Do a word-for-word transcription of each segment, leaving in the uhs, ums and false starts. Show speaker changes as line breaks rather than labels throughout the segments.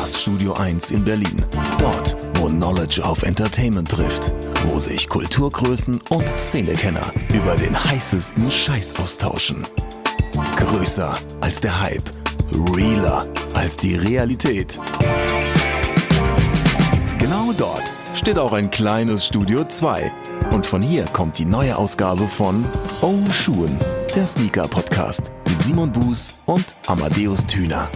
das Studio eins in Berlin. Dort, wo Knowledge auf Entertainment trifft. Wo sich Kulturgrößen und Szenekenner über den heißesten Scheiß austauschen. Größer als der Hype. Realer als die Realität. Genau dort steht auch ein kleines Studio zwei. Und von hier kommt die neue Ausgabe von Oh Schuhen, der Sneaker-Podcast mit Simon Buß und Amadeus Thüner.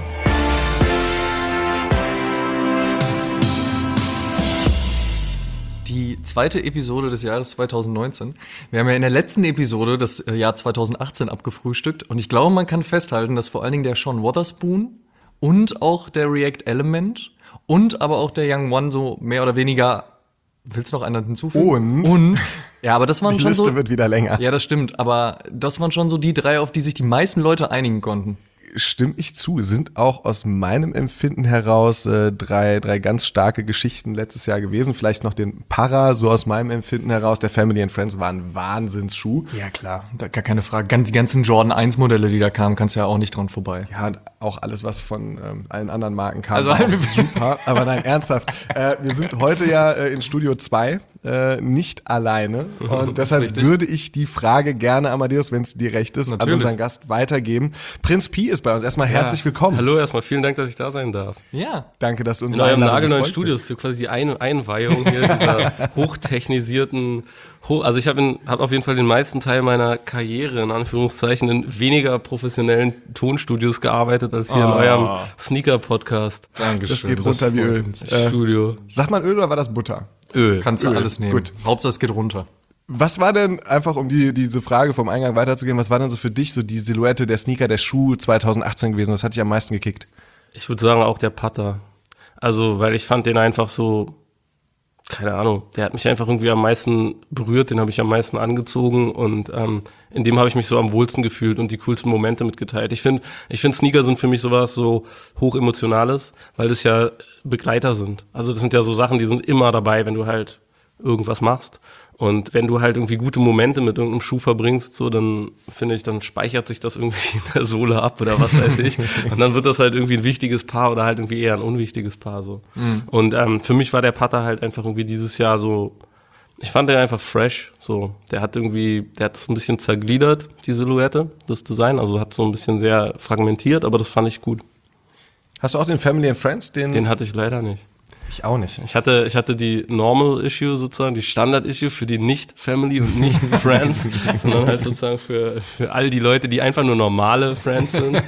Die zweite Episode des Jahres zwanzig neunzehn. Wir haben ja in der letzten Episode das Jahr zwanzig achtzehn abgefrühstückt und ich glaube, man kann festhalten, dass vor allen Dingen der Sean Wotherspoon und auch der React Element und aber auch der Young One so mehr oder weniger. Willst du noch einen hinzufügen?
Und?
Und ja, aber das waren
die
schon
Liste
so,
wird wieder länger.
Ja, das stimmt, aber das waren schon so die drei, auf die sich die meisten Leute einigen konnten.
Stimme ich zu, sind auch aus meinem Empfinden heraus äh, drei, drei ganz starke Geschichten letztes Jahr gewesen. Vielleicht noch den Para, so aus meinem Empfinden heraus. Der Family and Friends war ein Wahnsinnsschuh.
Ja, klar, da, gar keine Frage. Ganz, die ganzen Jordan eins Modelle, die da kamen, kannst du ja auch nicht dran vorbei.
Ja, und auch alles, was von ähm, allen anderen Marken kam,
also,
war auch super. Aber nein, ernsthaft. Äh, wir sind heute ja äh, in Studio zwei, äh, nicht alleine. Und deshalb
richtig.
würde ich die Frage gerne, Amadeus, wenn es dir recht ist,
Natürlich.
an unseren Gast weitergeben. Prinz Pi ist bei uns. Erstmal
Ja.
herzlich willkommen.
Hallo, erstmal vielen Dank, dass ich da sein darf.
Ja.
Danke, dass du uns
In eurem nagelneuen Studio ist so quasi die Ein- Einweihung hier dieser hochtechnisierten, hoch, also ich habe hab auf jeden Fall den meisten Teil meiner Karriere in Anführungszeichen in weniger professionellen Tonstudios gearbeitet als hier
Oh.
in eurem Sneaker-Podcast.
Dankeschön.
Das geht runter wie Öl. Äh,
Studio.
Sagt man Öl oder war das Butter?
Öl.
Kannst du
Öl.
alles nehmen.
Gut.
Hauptsache es geht runter.
Was war denn, einfach um die, diese Frage vom Eingang weiterzugehen, was war denn so für dich so die Silhouette der Sneaker, der Schuh zwanzig achtzehn gewesen? Was hat dich am meisten gekickt?
Ich würde sagen auch der Putter. Also, weil ich fand den einfach so, keine Ahnung, der hat mich einfach irgendwie am meisten berührt, den habe ich am meisten angezogen und ähm, in dem habe ich mich so am wohlsten gefühlt und die coolsten Momente mitgeteilt. Ich finde, ich finde Sneaker sind für mich sowas so hochemotionales, weil das ja Begleiter sind. Also das sind ja so Sachen, die sind immer dabei, wenn du halt irgendwas machst. Und wenn du halt irgendwie gute Momente mit irgendeinem Schuh verbringst, so, dann finde ich, dann speichert sich das irgendwie in der Sohle ab oder was weiß ich. Und dann wird das halt irgendwie ein wichtiges Paar oder halt irgendwie eher ein unwichtiges Paar, so. Mhm. Und ähm, für mich war der Putter halt einfach irgendwie dieses Jahr so, ich fand den einfach fresh, so. Der hat irgendwie, der hat so ein bisschen zergliedert, die Silhouette, das Design, also hat so ein bisschen sehr fragmentiert, aber das fand ich gut.
Hast du auch den Family and Friends? Den,
Den hatte ich leider nicht.
ich auch nicht.
Ich hatte, ich hatte die Normal Issue sozusagen, die Standard Issue für die nicht Family und nicht Friends, sondern halt sozusagen für, für all die Leute, die einfach nur normale Friends sind.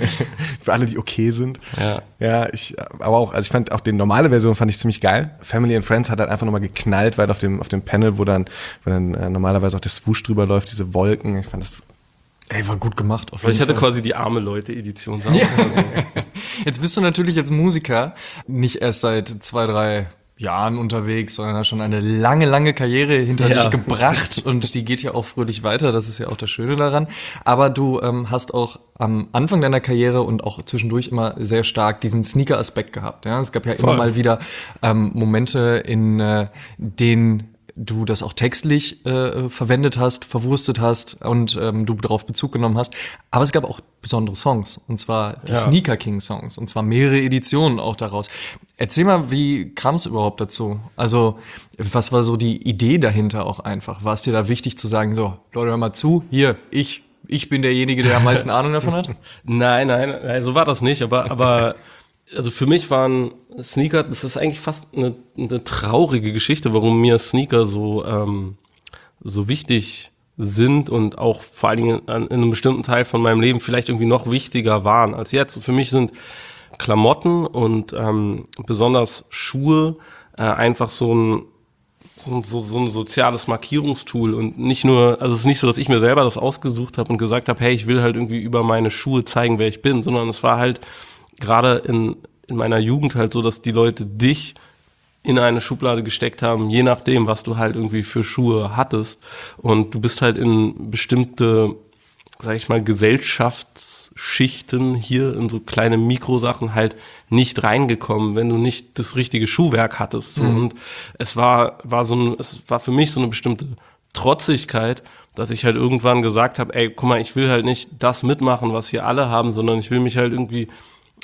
Für alle, die okay sind.
Ja.
Ja, ich, aber auch, also ich fand auch die normale Version fand ich ziemlich geil. Family and Friends hat halt einfach nochmal geknallt, weil auf dem, auf dem Panel, wo dann, wo dann äh, normalerweise auch der Swoosh drüber läuft, diese Wolken, ich fand das.
Ey, war gut gemacht. Auf
Weil ich
jeden
hatte
Fall.
quasi die arme Leute-Edition. Sagen wir
Ja.
mal so.
Jetzt bist du natürlich als Musiker nicht erst seit zwei, drei Jahren unterwegs, sondern hast schon eine lange, lange Karriere hinter
Ja.
dich gebracht und die geht ja auch fröhlich weiter, das ist ja auch das Schöne daran. Aber du ähm, hast auch am Anfang deiner Karriere und auch zwischendurch immer sehr stark diesen Sneaker-Aspekt gehabt. Ja? Es gab ja
Voll.
immer mal wieder ähm, Momente, in äh, denen du das auch textlich äh, verwendet hast, verwurstet hast und ähm, du darauf Bezug genommen hast. Aber es gab auch besondere Songs, und zwar die
Ja.
Sneaker King Songs, und zwar mehrere Editionen auch daraus. Erzähl mal, wie kam es überhaupt dazu? Also, was war so die Idee dahinter auch einfach? War es dir da wichtig zu sagen, so, Leute, hör mal zu, hier, ich, ich bin derjenige, der am meisten Ahnung davon hat?
Nein, nein, nein, so war das nicht, aber, aber also für mich waren Sneaker, das ist eigentlich fast eine, eine traurige Geschichte, warum mir Sneaker so, ähm, so wichtig sind und auch vor allen Dingen in einem bestimmten Teil von meinem Leben vielleicht irgendwie noch wichtiger waren als jetzt. Für mich sind Klamotten und ähm, besonders Schuhe äh, einfach so ein So, so, so ein soziales Markierungstool und nicht nur, also es ist nicht so, dass ich mir selber das ausgesucht habe und gesagt habe, hey, ich will halt irgendwie über meine Schuhe zeigen, wer ich bin, sondern es war halt gerade in, in meiner Jugend halt so, dass die Leute dich in eine Schublade gesteckt haben, je nachdem, was du halt irgendwie für Schuhe hattest, und du bist halt in bestimmte, sag ich mal, Gesellschaftsschichten hier in so kleine Mikrosachen halt nicht reingekommen, wenn du nicht das richtige Schuhwerk hattest. So. Mhm. Und es war, war so ein, es war für mich so eine bestimmte Trotzigkeit, dass ich halt irgendwann gesagt habe, ey, guck mal, ich will halt nicht das mitmachen, was hier alle haben, sondern ich will mich halt irgendwie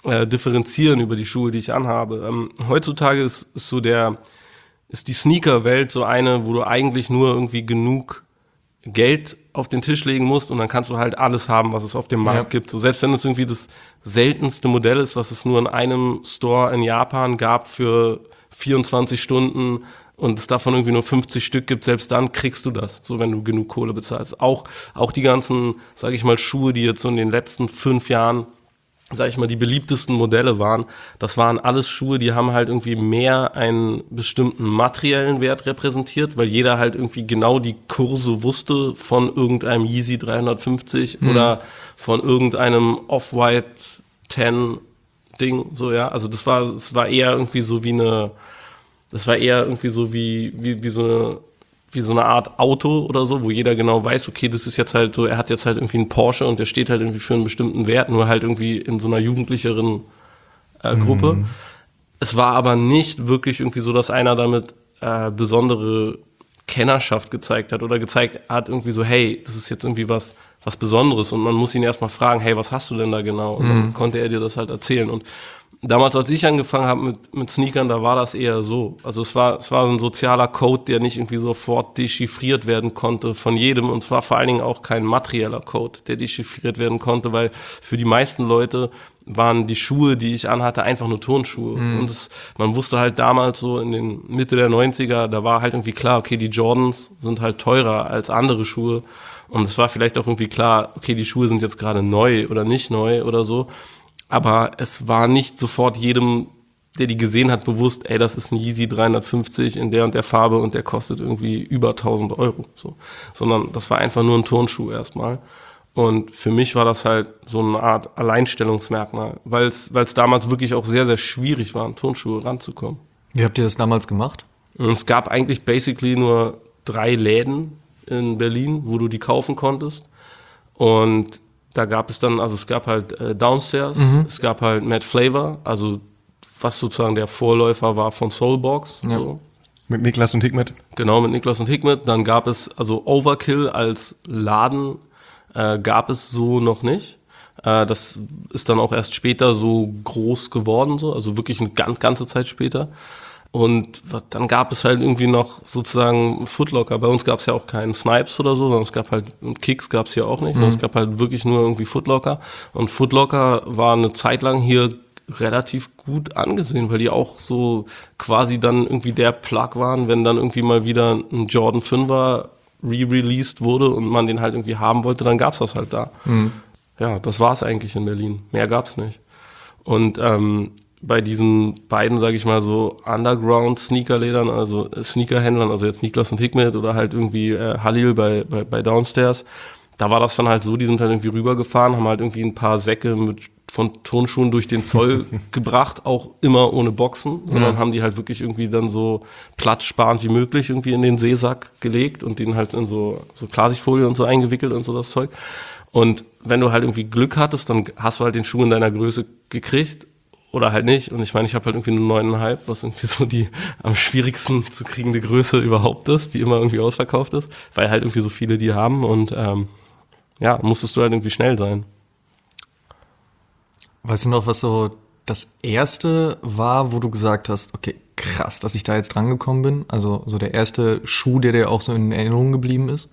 äh, differenzieren über die Schuhe, die ich anhabe. Ähm, heutzutage ist, ist so der, ist die Sneaker-Welt so eine, wo du eigentlich nur irgendwie genug Geld auf den Tisch legen musst und dann kannst du halt alles haben, was es auf dem Markt
Ja.
gibt. So, selbst wenn es irgendwie das seltenste Modell ist, was es nur in einem Store in Japan gab für vierundzwanzig Stunden und es davon irgendwie nur fünfzig Stück gibt, selbst dann kriegst du das, so wenn du genug Kohle bezahlst. Auch, auch die ganzen, sage ich mal, Schuhe, die jetzt so in den letzten fünf Jahren, sag ich mal, die beliebtesten Modelle waren, das waren alles Schuhe, die haben halt irgendwie mehr einen bestimmten materiellen Wert repräsentiert, weil jeder halt irgendwie genau die Kurse wusste von irgendeinem Yeezy dreihundertfünfzig mhm. oder von irgendeinem Off-White zehn Ding, so, ja. Also das war, es war eher irgendwie so wie eine, das war eher irgendwie so wie, wie, wie so eine, wie so eine Art Auto oder so, wo jeder genau weiß, okay, das ist jetzt halt so, er hat jetzt halt irgendwie einen Porsche und der steht halt irgendwie für einen bestimmten Wert, nur halt irgendwie in so einer jugendlicheren äh, Gruppe. Mhm. Es war aber nicht wirklich irgendwie so, dass einer damit äh, besondere Kennerschaft gezeigt hat oder gezeigt hat irgendwie so, hey, das ist jetzt irgendwie was, was Besonderes und man muss ihn erstmal fragen, hey, was hast du denn da genau? Und dann mhm. konnte er dir das halt erzählen und damals, als ich angefangen habe mit, mit Sneakern, da war das eher so. Also es war, es war so ein sozialer Code, der nicht irgendwie sofort dechiffriert werden konnte von jedem. Und es war vor allen Dingen auch kein materieller Code, der dechiffriert werden konnte, weil für die meisten Leute waren die Schuhe, die ich anhatte, einfach nur Turnschuhe. Mhm. Und es, man wusste halt damals so in den Mitte der neunziger, da war halt irgendwie klar, okay, die Jordans sind halt teurer als andere Schuhe. Und es war vielleicht auch irgendwie klar, okay, die Schuhe sind jetzt gerade neu oder nicht neu oder so. Aber es war nicht sofort jedem, der die gesehen hat, bewusst, ey, das ist ein Yeezy dreihundertfünfzig in der und der Farbe und der kostet irgendwie über tausend Euro. So. Sondern das war einfach nur ein Turnschuh erstmal. Und für mich war das halt so eine Art Alleinstellungsmerkmal, weil es damals wirklich auch sehr, sehr schwierig war, an Turnschuhe ranzukommen.
Wie habt ihr das damals gemacht?
Und es gab eigentlich basically nur drei Läden in Berlin, wo du die kaufen konntest. Und da gab es dann, also es gab halt äh, Downstairs, mhm. es gab halt Mad Flavor, also was sozusagen der Vorläufer war von Soulbox.
Ja.
So.
Mit Niklas und Hikmet.
Genau, mit Niklas und Hikmet. Dann gab es, also Overkill als Laden äh, gab es so noch nicht. Äh, das ist dann auch erst später so groß geworden, so, also wirklich eine ganz, ganze Zeit später. Und dann gab es halt irgendwie noch sozusagen Footlocker. Bei uns gab es ja auch keinen Snipes oder so, sondern es gab halt, und Kicks gab es hier auch nicht, mhm. sondern es gab halt wirklich nur irgendwie Footlocker. Und Footlocker war eine Zeit lang hier relativ gut angesehen, weil die auch so quasi dann irgendwie der Plug waren, wenn dann irgendwie mal wieder ein Jordan fünfer re-released wurde und man den halt irgendwie haben wollte, dann gab's das halt da. Mhm. Ja, das war's eigentlich in Berlin. Mehr gab's nicht. Und ähm, bei diesen beiden, sage ich mal, so Underground-Sneakerlädern, also Sneakerhändlern, also jetzt Niklas und Hikmet oder halt irgendwie äh, Halil bei, bei, bei Downstairs, da war das dann halt so, die sind halt irgendwie rübergefahren, haben halt irgendwie ein paar Säcke mit von Turnschuhen durch den Zoll gebracht, auch immer ohne Boxen, sondern ja. haben die halt wirklich irgendwie dann so platzsparend wie möglich irgendwie in den Seesack gelegt und den halt in so, so Klarsichtfolie und so eingewickelt und so das Zeug. Und wenn du halt irgendwie Glück hattest, dann hast du halt den Schuh in deiner Größe gekriegt oder halt nicht. Und ich meine, ich habe halt irgendwie eine neuneinhalb, was irgendwie so die am schwierigsten zu kriegende Größe überhaupt ist, die immer irgendwie ausverkauft ist, weil halt irgendwie so viele die haben und ähm, ja, musstest du halt irgendwie schnell sein.
Weißt du noch, was so das erste war, wo du gesagt hast, okay, krass, dass ich da jetzt dran gekommen bin? Also so der erste Schuh, der dir auch so in Erinnerung geblieben ist?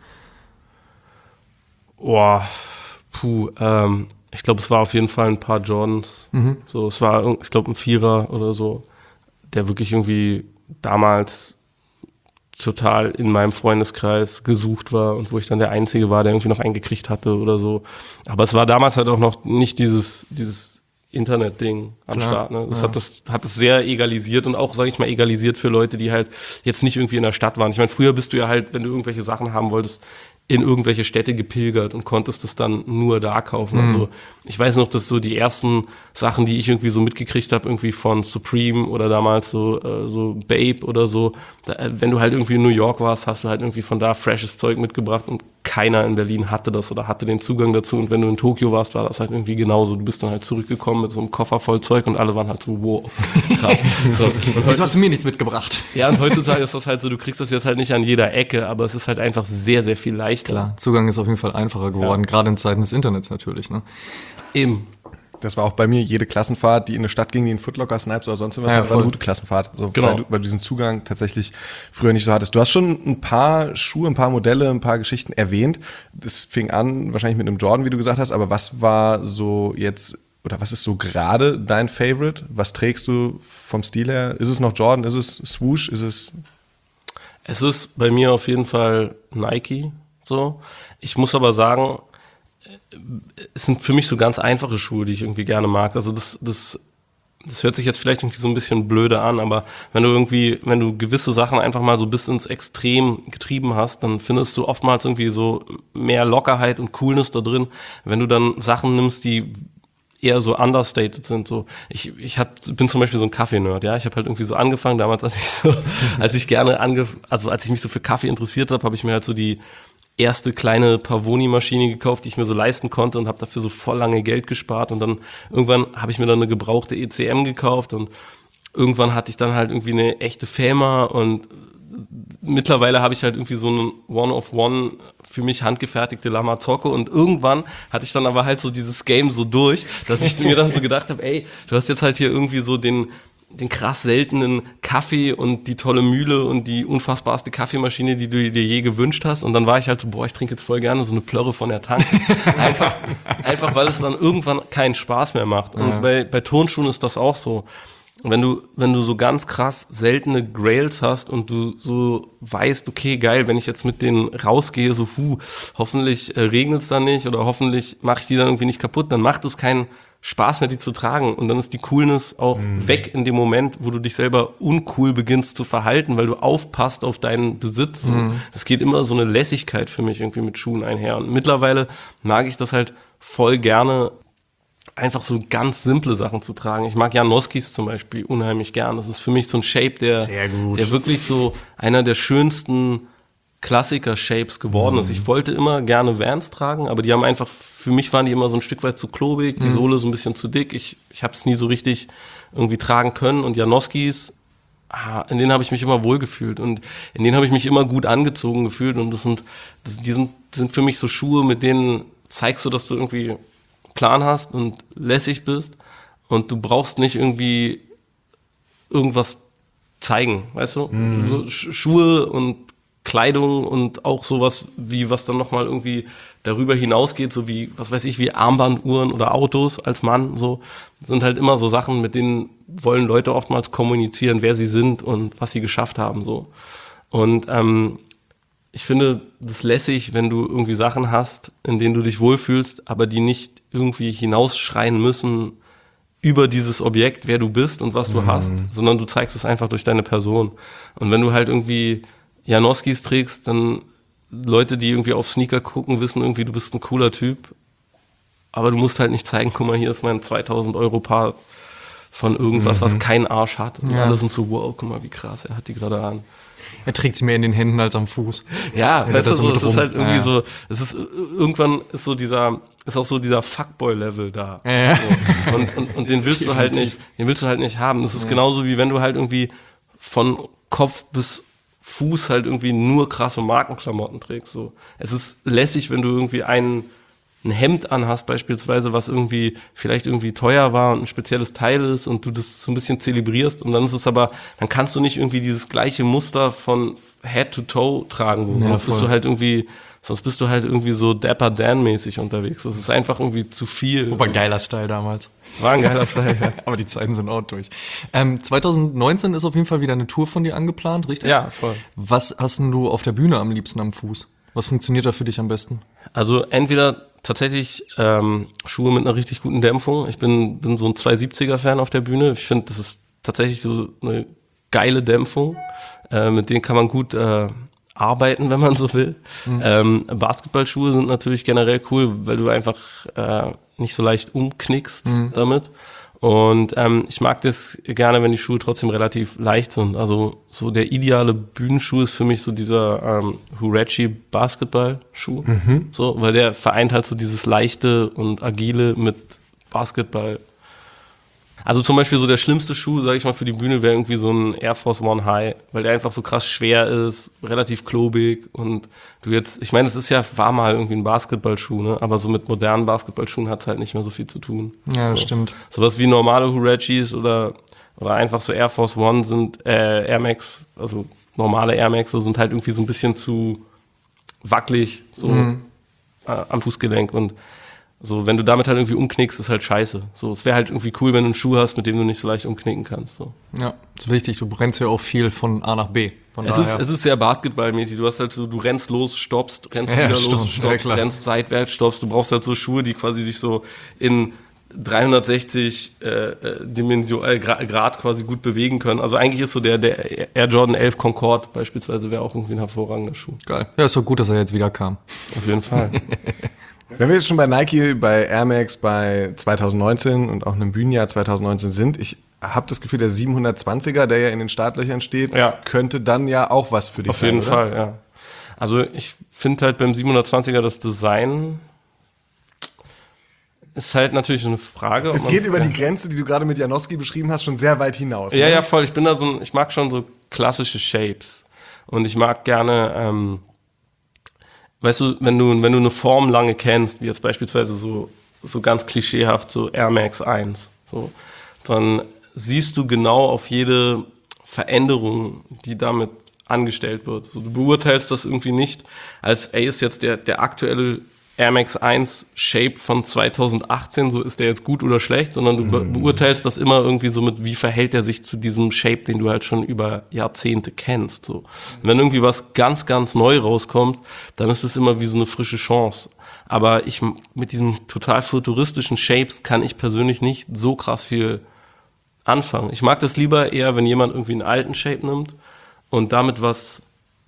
Boah, puh, ähm, ich glaube, es war auf jeden Fall ein paar Jordans. Mhm. So, es war, ich glaube, ein Vierer oder so, der wirklich irgendwie damals total in meinem Freundeskreis gesucht war und wo ich dann der Einzige war, der irgendwie noch eingekriegt hatte oder so. Aber es war damals halt auch noch nicht dieses, dieses Internet-Ding am Klar, Start. Ne? Das, ja. hat das hat es sehr egalisiert und auch, sage ich mal, egalisiert für Leute, die halt jetzt nicht irgendwie in der Stadt waren. Ich meine, früher bist du ja halt, wenn du irgendwelche Sachen haben wolltest, in irgendwelche Städte gepilgert und konntest es dann nur da kaufen. Mhm. Also ich weiß noch, dass so die ersten Sachen, die ich irgendwie so mitgekriegt habe, irgendwie von Supreme oder damals so, äh, so Babe oder so, da, wenn du halt irgendwie in New York warst, hast du halt irgendwie von da freshes Zeug mitgebracht und keiner in Berlin hatte das oder hatte den Zugang dazu. Und wenn du in Tokio warst, war das halt irgendwie genauso. Du bist dann halt zurückgekommen mit so einem Koffer voll Zeug und alle waren halt so, wow, krass. So.
Wieso hast du mir nichts mitgebracht?
Ja, und heutzutage ist das halt so, du kriegst das jetzt halt nicht an jeder Ecke, aber es ist halt einfach sehr, sehr viel leichter.
Klar, Zugang ist auf jeden Fall einfacher geworden, ja. Gerade in Zeiten des Internets natürlich. Ne?
Eben.
Das war auch bei mir jede Klassenfahrt, die in eine Stadt ging, die in Footlocker, Snipes oder sonst was,
Ja,
war
voll.
eine gute Klassenfahrt. So,
Genau.
weil, du, weil du diesen Zugang tatsächlich früher nicht so hattest. Du hast schon ein paar Schuhe, ein paar Modelle, ein paar Geschichten erwähnt. Das fing an wahrscheinlich mit einem Jordan, wie du gesagt hast, aber was war so jetzt, oder was ist so gerade dein Favorite? Was trägst du vom Stil her? Ist es noch Jordan? Ist es Swoosh? Ist es...
Es ist bei mir auf jeden Fall Nike, so. Ich muss aber sagen, es sind für mich so ganz einfache Schuhe, die ich irgendwie gerne mag. Also das, das, das hört sich jetzt vielleicht irgendwie so ein bisschen blöde an, aber wenn du irgendwie, wenn du gewisse Sachen einfach mal so bis ins Extrem getrieben hast, dann findest du oftmals irgendwie so mehr Lockerheit und Coolness da drin. Wenn du dann Sachen nimmst, die eher so understated sind, so. Ich, ich hab, bin zum Beispiel so ein Kaffee-Nerd, ja. Ich habe halt irgendwie so angefangen, damals, als ich so, als ich gerne ange, also als ich mich so für Kaffee interessiert habe, habe ich mir halt so die erste kleine Pavoni-Maschine gekauft, die ich mir so leisten konnte und habe dafür so voll lange Geld gespart und dann irgendwann habe ich mir dann eine gebrauchte E C M gekauft und irgendwann hatte ich dann halt irgendwie eine echte Fama und mittlerweile habe ich halt irgendwie so einen One-of-One für mich handgefertigte Lama Zocco und irgendwann hatte ich dann aber halt so dieses Game so durch, dass ich mir dann so gedacht habe, ey, du hast jetzt halt hier irgendwie so den den krass seltenen Kaffee und die tolle Mühle und die unfassbarste Kaffeemaschine, die du dir je gewünscht hast. Und dann war ich halt so, boah, ich trinke jetzt voll gerne so eine Plörre von der Tanke. Einfach, einfach weil es dann irgendwann keinen Spaß mehr macht. Und
Ja.
bei, bei Turnschuhen ist das auch so. Wenn du, wenn du so ganz krass seltene Grails hast und du so weißt, okay, geil, wenn ich jetzt mit denen rausgehe, so, hu, hoffentlich äh, regnet es dann nicht oder hoffentlich mache ich die dann irgendwie nicht kaputt, dann macht es keinen Spaß mehr, die zu tragen. Und dann ist die Coolness auch mhm. weg in dem Moment, wo du dich selber uncool beginnst zu verhalten, weil du aufpasst auf deinen Besitz. Mhm. Das geht immer so eine Lässigkeit für mich irgendwie mit Schuhen einher. Und mittlerweile mag ich das halt voll gerne, einfach so ganz simple Sachen zu tragen. Ich mag Janoskis zum Beispiel unheimlich gern. Das ist für mich so ein Shape, der, der wirklich so einer der schönsten Klassiker-Shapes geworden ist. Ich wollte immer gerne Vans tragen, aber die haben einfach, für mich waren die immer so ein Stück weit zu klobig, die Sohle so ein bisschen zu dick. Ich, ich habe es nie so richtig irgendwie tragen können. Und Janoskis, ah, in denen habe ich mich immer wohlgefühlt und in denen habe ich mich immer gut angezogen gefühlt. Und das sind, das, die sind, sind für mich so Schuhe, mit denen zeigst du, dass du irgendwie Plan hast und lässig bist und du brauchst nicht irgendwie irgendwas zeigen, weißt du? Mhm. So Sch- Schuhe und Kleidung und auch sowas wie, was dann nochmal irgendwie darüber hinausgeht, so wie, was weiß ich, wie Armbanduhren oder Autos als Mann, so, sind halt immer so Sachen, mit denen wollen Leute oftmals kommunizieren, wer sie sind und was sie geschafft haben, so. Und ähm, ich finde das lässig, wenn du irgendwie Sachen hast, in denen du dich wohlfühlst, aber die nicht irgendwie hinausschreien müssen über dieses Objekt, wer du bist und was du mhm. hast, sondern du zeigst es einfach durch deine Person. Und wenn du halt irgendwie Janoskis trägst, dann Leute, die irgendwie auf Sneaker gucken, wissen irgendwie, du bist ein cooler Typ, aber du musst halt nicht zeigen, guck mal, hier ist mein zweitausend Euro Paar von irgendwas, mhm. was keinen Arsch hat. Und ja. alle sind so, wow, guck mal, wie krass, er hat die gerade an.
Er trägt sie mehr in den Händen als am Fuß.
Ja, weißt du, so, es ist halt irgendwie
ja.
so, es ist irgendwann ist so dieser, ist auch so dieser Fuckboy-Level da.
Ja.
So. Und, und, und den willst du halt nicht, den willst du halt nicht haben. Das ist ja. genauso wie wenn du halt irgendwie von Kopf bis Fuß halt irgendwie nur krasse Markenklamotten trägst. So. Es ist lässig, wenn du irgendwie einen, ein Hemd anhast beispielsweise, was irgendwie vielleicht irgendwie teuer war und ein spezielles Teil ist und du das so ein bisschen zelebrierst und dann ist es aber, dann kannst du nicht irgendwie dieses gleiche Muster von Head to Toe tragen. So. Ja, sonst bist du halt irgendwie, sonst bist du halt irgendwie so Dapper Dan-mäßig unterwegs. Das ist einfach irgendwie zu viel.
War ein geiler Style damals.
War ein geiler Style, ja.
Aber die Zeiten sind auch durch. Ähm, zwanzig neunzehn ist auf jeden Fall wieder eine Tour von dir angeplant, richtig?
Ja, voll.
Was hast denn du auf der Bühne am liebsten am Fuß? Was funktioniert da für dich am besten?
Also entweder tatsächlich ähm, Schuhe mit einer richtig guten Dämpfung. Ich bin, bin so ein zweihundertsiebziger-Fan auf der Bühne. Ich finde, das ist tatsächlich so eine geile Dämpfung. Äh, mit denen kann man gut äh, arbeiten, wenn man so will. Mhm. Ähm, Basketballschuhe sind natürlich generell cool, weil du einfach äh, nicht so leicht umknickst mhm. damit. Und ähm, ich mag das gerne, wenn die Schuhe trotzdem relativ leicht sind. Also so der ideale Bühnenschuh ist für mich so dieser ähm, Huarache Basketballschuh. Mhm. So, weil der vereint halt so dieses leichte und agile mit Basketball. Also zum Beispiel so der schlimmste Schuh, sag ich mal, für die Bühne wäre irgendwie so ein Air Force One High, weil der einfach so krass schwer ist, relativ klobig und du jetzt, ich meine, es ist ja, war mal irgendwie ein Basketballschuh, ne? Aber so mit modernen Basketballschuhen hat es halt nicht mehr so viel zu tun.
Ja, das
so.
stimmt.
Sowas wie normale Huaraches oder, oder einfach so Air Force One sind, äh, Air Max, also normale Air Max sind halt irgendwie so ein bisschen zu wackelig, so
Mhm.
äh, am Fußgelenk und so, wenn du damit halt irgendwie umknickst, ist halt scheiße. So, es wäre halt irgendwie cool, wenn du einen Schuh hast, mit dem du nicht so leicht umknicken kannst. So.
Ja, ist wichtig. Du brennst ja auch viel von A nach B. Von
Es ist,
daher.
es ist sehr basketballmäßig. Du hast halt so, du rennst los, stoppst, rennst
Ja,
wieder
stimmt.
los, stoppst,
Ja, klar.
rennst seitwärts, stoppst. Du brauchst halt so Schuhe, die quasi sich so in dreihundertsechzig äh, äh, Dimension, äh, Gra- Grad quasi gut bewegen können. Also eigentlich ist so der, der Air Jordan elf Concorde beispielsweise wäre auch irgendwie ein hervorragender Schuh.
Geil. Ja, ist doch gut, dass er jetzt wieder kam.
Auf jeden Fall.
Wenn wir jetzt schon bei Nike, bei Air Max, bei zwanzig neunzehn und auch einem Bühnenjahr zwanzig neunzehn sind, ich habe das Gefühl, der siebenhundertzwanziger, der ja in den Startlöchern steht,
Ja.
könnte dann ja auch was für dich
Auf
sein,
jeden
oder?
Fall, ja. Also ich finde halt beim siebenhundertzwanziger das Design ist halt natürlich eine Frage. ob
Es
man-
geht über
ja.
die Grenze, die du gerade mit Janowski beschrieben hast, schon sehr weit hinaus.
Ja,
ne?
ja, voll. Ich bin da so ein, ich mag schon so klassische Shapes. Und ich mag gerne, ähm, weißt du, wenn du, wenn du eine Form lange kennst, wie jetzt beispielsweise so, so ganz klischeehaft, so Air Max eins, so, dann siehst du genau auf jede Veränderung, die damit angestellt wird. So, du beurteilst das irgendwie nicht als, ey, ist jetzt der, der aktuelle Air Max eins Shape von zweitausendachtzehn, so ist der jetzt gut oder schlecht, sondern du be- beurteilst das immer irgendwie so mit, wie verhält er sich zu diesem Shape, den du halt schon über Jahrzehnte kennst, so. Und wenn irgendwie was ganz, ganz neu rauskommt, dann ist es immer wie so eine frische Chance. Aber ich, mit diesen total futuristischen Shapes kann ich persönlich nicht so krass viel anfangen. Ich mag das lieber eher, wenn jemand irgendwie einen alten Shape nimmt und damit was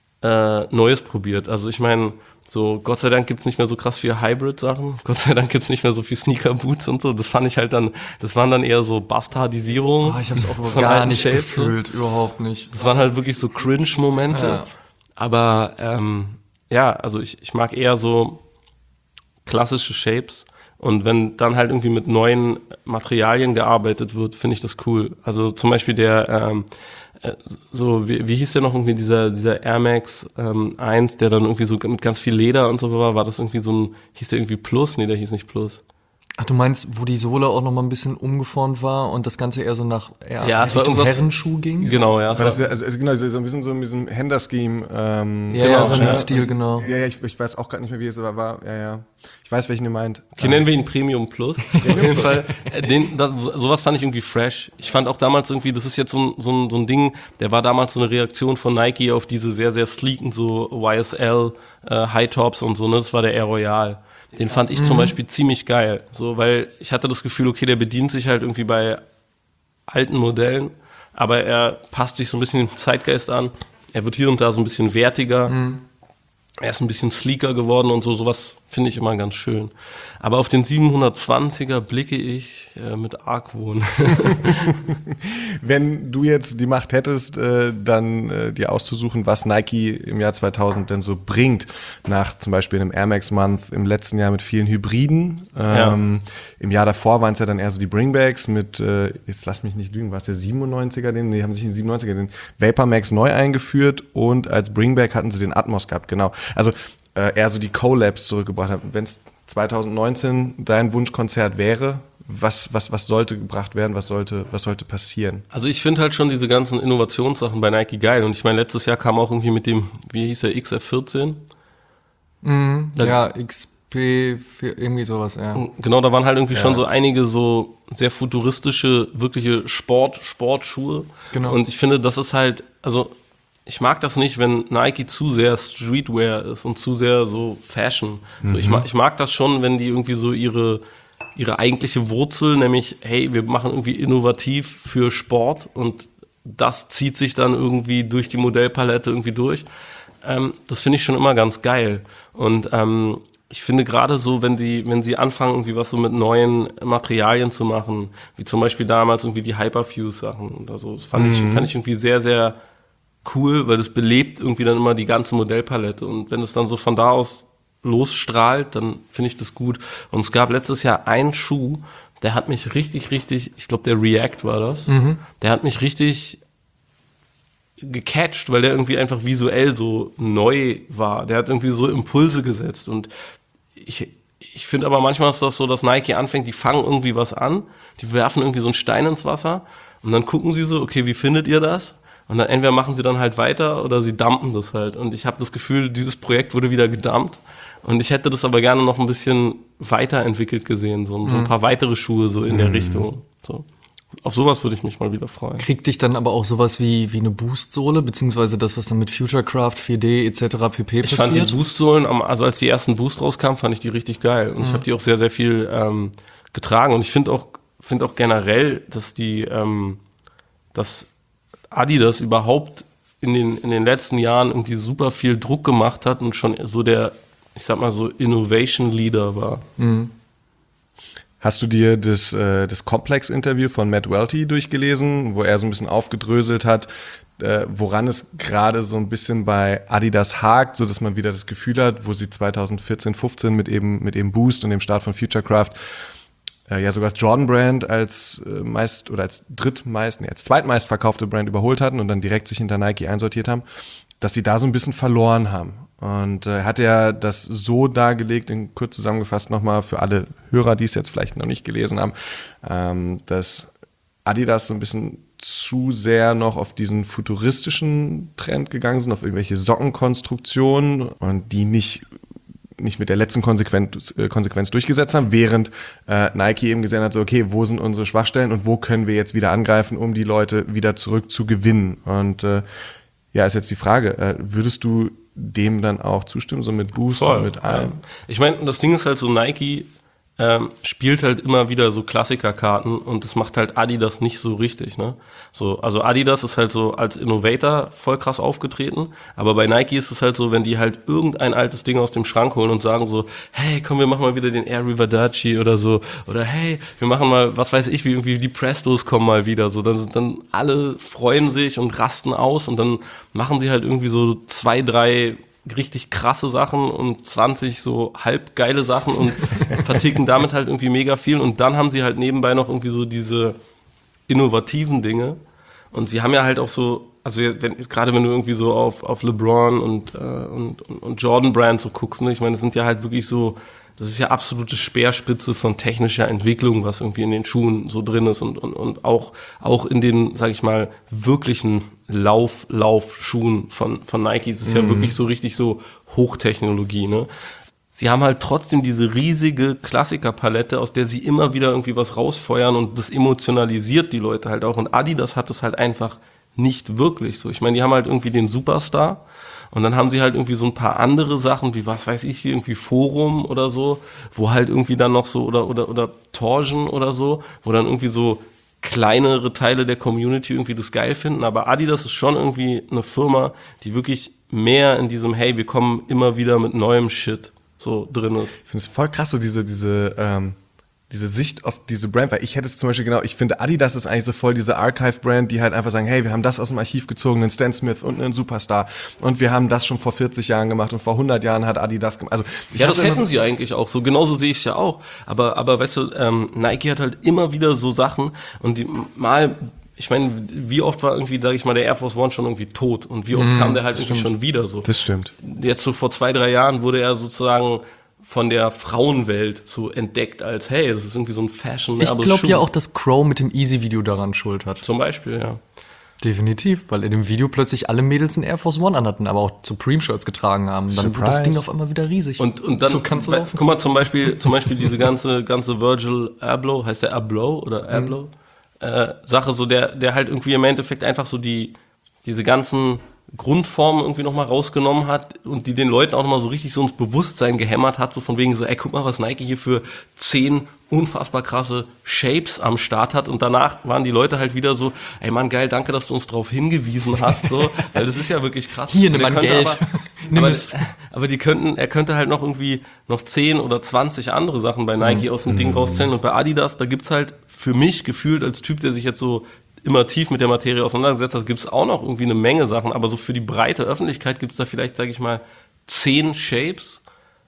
äh, Neues probiert. Also ich meine, so Gott sei Dank gibt's nicht mehr so krass viele Hybrid-Sachen. Gott sei Dank gibt's nicht mehr so viel Sneaker-Boots und so. Das fand ich halt dann, das waren dann eher so Bastardisierungen.
Oh, ich habe es auch
von
gar
alten
nicht
Shapes, so.
gefühlt, überhaupt nicht.
Das waren halt wirklich so Cringe-Momente.
Ja.
Aber ähm, ja, also ich, ich mag eher so klassische Shapes. Und wenn dann halt irgendwie mit neuen Materialien gearbeitet wird, finde ich das cool. Also zum Beispiel der, ähm, äh, so, wie, wie hieß der noch irgendwie, dieser, dieser Air Max ähm, eins, der dann irgendwie so mit ganz viel Leder und so war, war das irgendwie so ein, hieß der irgendwie Plus? Nee, der hieß nicht Plus.
Ach, du meinst, wo die Sohle auch noch mal ein bisschen umgeformt war und das Ganze eher so nach eher
Ja, es war
Richtung
irgendwas-
Herrenschuh ging?
Genau, ja.
Weil das ist ja, also, also genau, so ein bisschen so in diesem Händer-Scheme. Ähm,
Ja,
Genau,
ja, so ein
ja.
Stil, genau.
Ja, ja, ich, ich weiß auch gerade nicht mehr, wie es aber war. Ja, ja. Ich weiß, welchen ihr meint.
Okay, nennen wir ihn Premium Plus. Auf jeden Fall. Äh, Den, das, sowas fand ich irgendwie fresh. Ich fand auch damals irgendwie, das ist jetzt so ein, so, ein, so ein Ding, der war damals so eine Reaktion von Nike auf diese sehr, sehr sleeken, so Y S L, äh, High Tops und so, ne? Das war der Air Royal. Den fand ich zum Beispiel ziemlich geil. So, weil ich hatte das Gefühl, okay, der bedient sich halt irgendwie bei alten Modellen, aber er passt sich so ein bisschen dem Zeitgeist an. Er wird hier und da so ein bisschen wertiger. Er ist ein bisschen sleeker geworden und so, sowas finde ich immer ganz schön. Aber auf den siebenhundertzwanziger blicke ich äh, mit Argwohn.
Wenn du jetzt die Macht hättest, äh, dann äh, dir auszusuchen, was Nike im Jahr zweitausend denn so bringt, nach zum Beispiel einem Air Max Month im letzten Jahr mit vielen Hybriden. Ähm, Im Jahr davor waren es ja dann eher so die Bringbacks mit, äh, jetzt lass mich nicht lügen, war es der siebenundneunziger, den, nee, haben sich in den siebenundneunziger den Vapor Max neu eingeführt und als Bringback hatten sie den Atmos gehabt, genau. Also äh, eher so die Collabs zurückgebracht haben. Wenn es zwanzig neunzehn dein Wunschkonzert wäre, was, was, was sollte gebracht werden, was sollte, was sollte passieren?
Also ich finde halt schon diese ganzen Innovationssachen bei Nike geil. Und ich meine, letztes Jahr kam auch irgendwie mit dem, wie hieß der, X F vierzehn? Dann-
Ja, X P, vier, irgendwie sowas, ja.
Genau, da waren halt irgendwie schon so einige so sehr futuristische, wirkliche Sport, Sportschuhe.
Genau.
Und ich finde, das ist halt, also ich mag das nicht, wenn Nike zu sehr Streetwear ist und zu sehr so Fashion. So, ich, mag, ich mag das schon, wenn die irgendwie so ihre, ihre eigentliche Wurzel, nämlich, hey, wir machen irgendwie innovativ für Sport und das zieht sich dann irgendwie durch die Modellpalette irgendwie durch. Ähm, das finde ich schon immer ganz geil. Und ähm, ich finde gerade so, wenn sie, wenn sie anfangen, irgendwie was so mit neuen Materialien zu machen, wie zum Beispiel damals irgendwie die Hyperfuse-Sachen oder so, das fand, ich, fand ich irgendwie sehr, sehr cool, weil das belebt irgendwie dann immer die ganze Modellpalette. Und wenn es dann so von da aus losstrahlt, dann finde ich das gut. Und es gab letztes Jahr einen Schuh, der hat mich richtig, richtig, ich glaube, der React war das,
Mhm.
der hat mich richtig gecatcht, weil der irgendwie einfach visuell so neu war. Der hat irgendwie so Impulse gesetzt und ich, ich finde aber manchmal ist das so, dass Nike anfängt, die fangen irgendwie was an, die werfen irgendwie so einen Stein ins Wasser und dann gucken sie so, okay, wie findet ihr das? Und dann entweder machen sie dann halt weiter oder sie dumpen das halt. Und ich habe das Gefühl, dieses Projekt wurde wieder gedumpt. Und ich hätte das aber gerne noch ein bisschen weiterentwickelt gesehen, so, so ein paar weitere Schuhe so in der
Mhm.
Richtung. So. Auf sowas würde ich mich mal wieder freuen.
Kriegt dich dann aber auch sowas wie, wie eine Boost-Sohle, beziehungsweise das, was dann mit Futurecraft, vier D et cetera pp.
Ich fand die
passiert?
Boostsohlen, am- also als die ersten Boost rauskamen, fand ich die richtig geil. Und ich habe die auch sehr, sehr viel ähm, getragen. Und ich finde auch, finde auch generell, dass die, ähm, dass Adidas überhaupt in den, in den letzten Jahren irgendwie super viel Druck gemacht hat und schon so der, ich sag mal so, Innovation Leader war.
Hast du dir das, äh, das Complex-Interview von Matt Welty durchgelesen, wo er so ein bisschen aufgedröselt hat, äh, woran es gerade so ein bisschen bei Adidas hakt, sodass man wieder das Gefühl hat, wo sie zwanzig vierzehn, fünfzehn mit eben, mit eben Boost und dem Start von Futurecraft äh, ja sogar das Jordan Brand als äh, meist oder als drittmeist, nee, als zweitmeist verkaufte Brand überholt hatten und dann direkt sich hinter Nike einsortiert haben, dass sie da so ein bisschen verloren haben. Und äh, hat er das so dargelegt, in kurz zusammengefasst nochmal für alle Hörer, die es jetzt vielleicht noch nicht gelesen haben, ähm, dass Adidas so ein bisschen zu sehr noch auf diesen futuristischen Trend gegangen sind, auf irgendwelche Sockenkonstruktionen und die nicht nicht mit der letzten Konsequenz, äh, Konsequenz durchgesetzt haben, während äh, Nike eben gesehen hat, so okay, wo sind unsere Schwachstellen und wo können wir jetzt wieder angreifen, um die Leute wieder zurück zu gewinnen. Und äh, ja, ist jetzt die Frage, äh, würdest du dem dann auch zustimmen, so mit Boost
Voll,
und mit allem?
ja. Ich meine, das Ding ist halt so, Nike ähm, spielt halt immer wieder so Klassikerkarten und das macht halt Adidas nicht so richtig, ne? So, also Adidas ist halt so als Innovator voll krass aufgetreten, aber bei Nike ist es halt so, wenn die halt irgendein altes Ding aus dem Schrank holen und sagen so, hey, komm, wir machen mal wieder den Air Riverdacci oder so, oder hey, wir machen mal, was weiß ich, wie irgendwie die Prestos kommen mal wieder, so, dann, dann alle freuen sich und rasten aus und dann machen sie halt irgendwie so zwei, drei richtig krasse Sachen und zwanzig so halb geile Sachen und verticken damit halt irgendwie mega viel und dann haben sie halt nebenbei noch irgendwie so diese innovativen Dinge und sie haben ja halt auch so, also wenn, gerade wenn du irgendwie so auf, auf LeBron und, äh, und, und Jordan Brand so guckst, ne, ich meine, das sind ja halt wirklich so, das ist ja absolute Speerspitze von technischer Entwicklung, was irgendwie in den Schuhen so drin ist und, und, und auch, auch in den, sag ich mal, wirklichen Lauf, Laufschuhen von, von Nike. Das ist ja wirklich so richtig so Hochtechnologie, ne? Sie haben halt trotzdem diese riesige Klassikerpalette, aus der sie immer wieder irgendwie was rausfeuern und das emotionalisiert die Leute halt auch. Und Adidas hat das halt einfach nicht wirklich so. Ich meine, die haben halt irgendwie den Superstar und dann haben sie halt irgendwie so ein paar andere Sachen, wie was weiß ich, irgendwie Forum oder so, wo halt irgendwie dann noch so, oder, oder, oder Torsion oder so, wo dann irgendwie so kleinere Teile der Community irgendwie das geil finden. Aber Adidas ist schon irgendwie eine Firma, die wirklich mehr in diesem, hey, wir kommen immer wieder mit neuem Shit so drin ist.
Ich finde es voll krass, so diese, diese, ähm, diese Sicht auf diese Brand, weil ich hätte es zum Beispiel genau, ich finde Adidas ist eigentlich so voll diese Archive-Brand, die halt einfach sagen, hey, wir haben das aus dem Archiv gezogen, einen Stan Smith und einen Superstar und wir haben das schon vor vierzig Jahren gemacht und vor hundert Jahren hat Adidas gemacht. Also, ich
Ja,
hab
das
immer
hätten
so-
sie eigentlich auch so. Genauso sehe ich es ja auch. Aber, aber weißt du, ähm, Nike hat halt immer wieder so Sachen und die mal, ich meine, wie oft war irgendwie, sag ich mal, der Air Force One schon irgendwie tot und wie oft kam der halt irgendwie schon wieder so.
Das stimmt.
Jetzt so vor zwei, drei Jahren wurde er sozusagen von der Frauenwelt so entdeckt als, hey, das ist irgendwie so ein fashion
Ich glaube ja auch, dass Crow mit dem Easy-Video daran Schuld hat.
Zum Beispiel, ja.
Definitiv, weil in dem Video plötzlich alle Mädels in Air Force One anhatten, aber auch Supreme-Shirts getragen haben. Dann wird das
Surprise.
Ding auf einmal wieder riesig.
Und, und dann,
so kannst du
weil-
laufen.
guck mal, zum Beispiel, zum Beispiel diese ganze, ganze Virgil Abloh, heißt der Abloh oder Abloh, äh, Sache, so der, der halt irgendwie im Endeffekt einfach so die, diese ganzen Grundformen irgendwie nochmal rausgenommen hat und die den Leuten auch nochmal so richtig so ins Bewusstsein gehämmert hat, so von wegen so, ey, guck mal, was Nike hier für zehn unfassbar krasse Shapes am Start hat und danach waren die Leute halt wieder so, ey Mann, geil, danke, dass du uns darauf hingewiesen hast, so, weil das ist ja wirklich krass.
Hier,
Und
nimm
er
mal
könnte
Geld.
Aber,
Nimm
aber,
es.
aber die könnten, er könnte halt noch irgendwie noch zehn oder zwanzig andere Sachen bei Nike aus dem Ding rauszählen und bei Adidas, da gibt's halt für mich gefühlt als Typ, der sich jetzt so immer tief mit der Materie auseinandergesetzt hat, gibt's auch noch irgendwie eine Menge Sachen, aber so für die breite Öffentlichkeit gibt's da vielleicht, sage ich mal, zehn Shapes,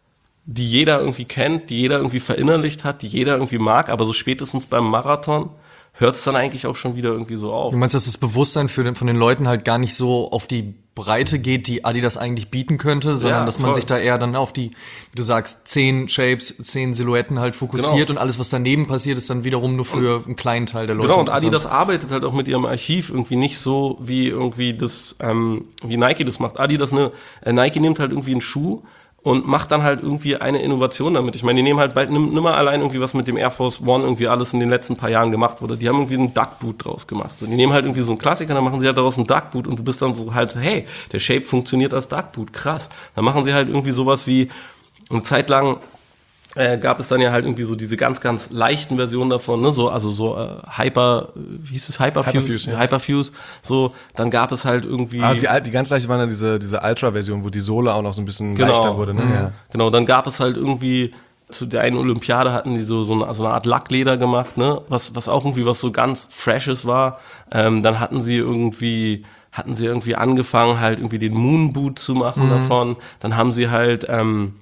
die jeder irgendwie kennt, die jeder irgendwie verinnerlicht hat, die jeder irgendwie mag, aber so spätestens beim Marathon hört es dann eigentlich auch schon wieder irgendwie so auf.
Du meinst, dass das Bewusstsein für den, von den Leuten halt gar nicht so auf die Breite geht, die Adidas eigentlich bieten könnte, sondern
Ja,
dass man
voll.
sich da eher dann auf die, wie du sagst, zehn Shapes, zehn Silhouetten halt fokussiert
Genau.
und alles, was daneben passiert, ist dann wiederum nur für einen kleinen Teil der Leute.
Genau, und
interessant.
Adidas arbeitet halt auch mit ihrem Archiv irgendwie nicht so, wie irgendwie das, ähm, wie Nike das macht. Adidas, ne, äh, Nike nimmt halt irgendwie einen Schuh und macht dann halt irgendwie eine Innovation damit. Ich meine, die nehmen halt bald, nimm, nimm mal allein irgendwie, was mit dem Air Force One irgendwie alles in den letzten paar Jahren gemacht wurde. Die haben irgendwie einen Duckboot draus gemacht. So, die nehmen halt irgendwie so einen Klassiker, dann machen sie halt daraus einen Duckboot und du bist dann so halt, hey, der Shape funktioniert als Duckboot, krass. Dann machen sie halt irgendwie sowas wie, eine Zeit lang äh, gab es dann ja halt irgendwie so diese ganz, ganz leichten Versionen davon, ne, so, also so äh, Hyper, wie hieß es Hyperfuse?
Hyperfuse, ja.
Hyperfuse, so, dann gab es halt irgendwie...
Ah, die, al- die ganz leichte waren dann diese, diese Ultra-Version, wo die Sohle auch noch so ein bisschen
Genau.
leichter wurde. Ne? Ja.
Genau, dann gab es halt irgendwie, zu der einen Olympiade hatten die so, so, eine, so eine Art Lackleder gemacht, ne, was, was auch irgendwie was so ganz Freshes war. Ähm, dann hatten sie irgendwie, hatten sie irgendwie angefangen, halt irgendwie den Moonboot zu machen davon. Dann haben sie halt, ähm,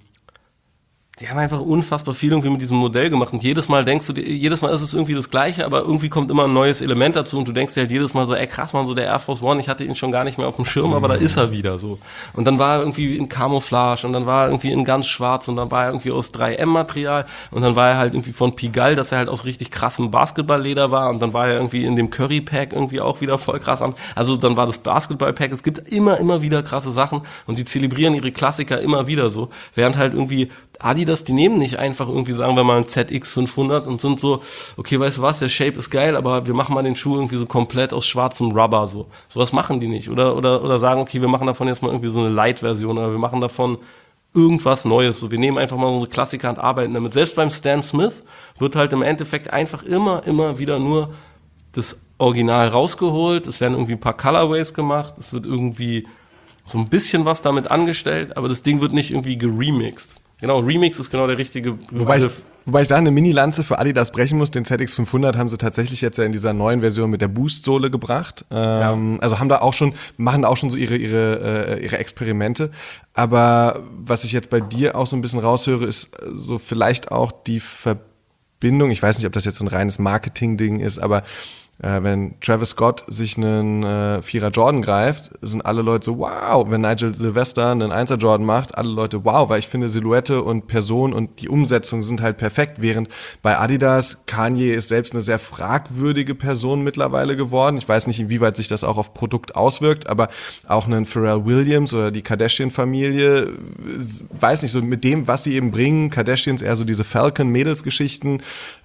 die haben einfach unfassbar viel irgendwie mit diesem Modell gemacht und jedes Mal denkst du dir, jedes Mal ist es irgendwie das Gleiche, aber irgendwie kommt immer ein neues Element dazu und du denkst dir halt jedes Mal so, ey krass, man, so der Air Force One, ich hatte ihn schon gar nicht mehr auf dem Schirm, aber da ist er wieder so. Und dann war er irgendwie in Camouflage und dann war er irgendwie in ganz schwarz und dann war er irgendwie aus drei M Material und dann war er halt irgendwie von Pigalle, dass er halt aus richtig krassem Basketballleder war und dann war er irgendwie in dem Curry Pack irgendwie auch wieder voll krass an. Also dann war das Basketball Pack, es gibt immer, immer wieder krasse Sachen und die zelebrieren ihre Klassiker immer wieder so, während halt irgendwie Adidas, die nehmen nicht einfach irgendwie, sagen wir mal, ein Z X fünfhundert und sind so, okay, weißt du was, der Shape ist geil, aber wir machen mal den Schuh irgendwie so komplett aus schwarzem Rubber, so. Sowas machen die nicht. Oder, oder, oder sagen, okay, wir machen davon jetzt mal irgendwie so eine Light-Version oder wir machen davon irgendwas Neues. So, wir nehmen einfach mal unsere Klassiker und arbeiten damit. Selbst beim Stan Smith wird halt im Endeffekt einfach immer, immer wieder nur das Original rausgeholt, es werden irgendwie ein paar Colorways gemacht, es wird irgendwie so ein bisschen was damit angestellt, aber das Ding wird nicht irgendwie geremixed. Genau, Remix ist genau der richtige
Wobei ich,
Begriff.
wobei ich da eine Mini-Lanze für Adidas brechen muss. Den Z X fünfhundert haben sie tatsächlich jetzt ja in dieser neuen Version mit der Boost-Sohle gebracht. Ähm, also haben da auch schon, machen da auch schon so ihre, ihre, äh, ihre Experimente. Aber was ich jetzt bei dir auch so ein bisschen raushöre, ist so vielleicht auch die Verbindung. Ich weiß nicht, ob das jetzt so ein reines Marketing-Ding ist, aber Äh, wenn Travis Scott sich einen äh, Vierer Jordan greift, sind alle Leute so, wow. Wenn Nigel Sylvester einen Einser Jordan macht, alle Leute, wow, weil ich finde Silhouette und Person und die Umsetzung sind halt perfekt, während bei Adidas, Kanye ist selbst eine sehr fragwürdige Person mittlerweile geworden. Ich weiß nicht, inwieweit sich das auch auf Produkt auswirkt, aber auch einen Pharrell Williams oder die Kardashian-Familie, weiß nicht, so mit dem, was sie eben bringen, Kardashians eher so diese Falcon-Mädels-Geschichten,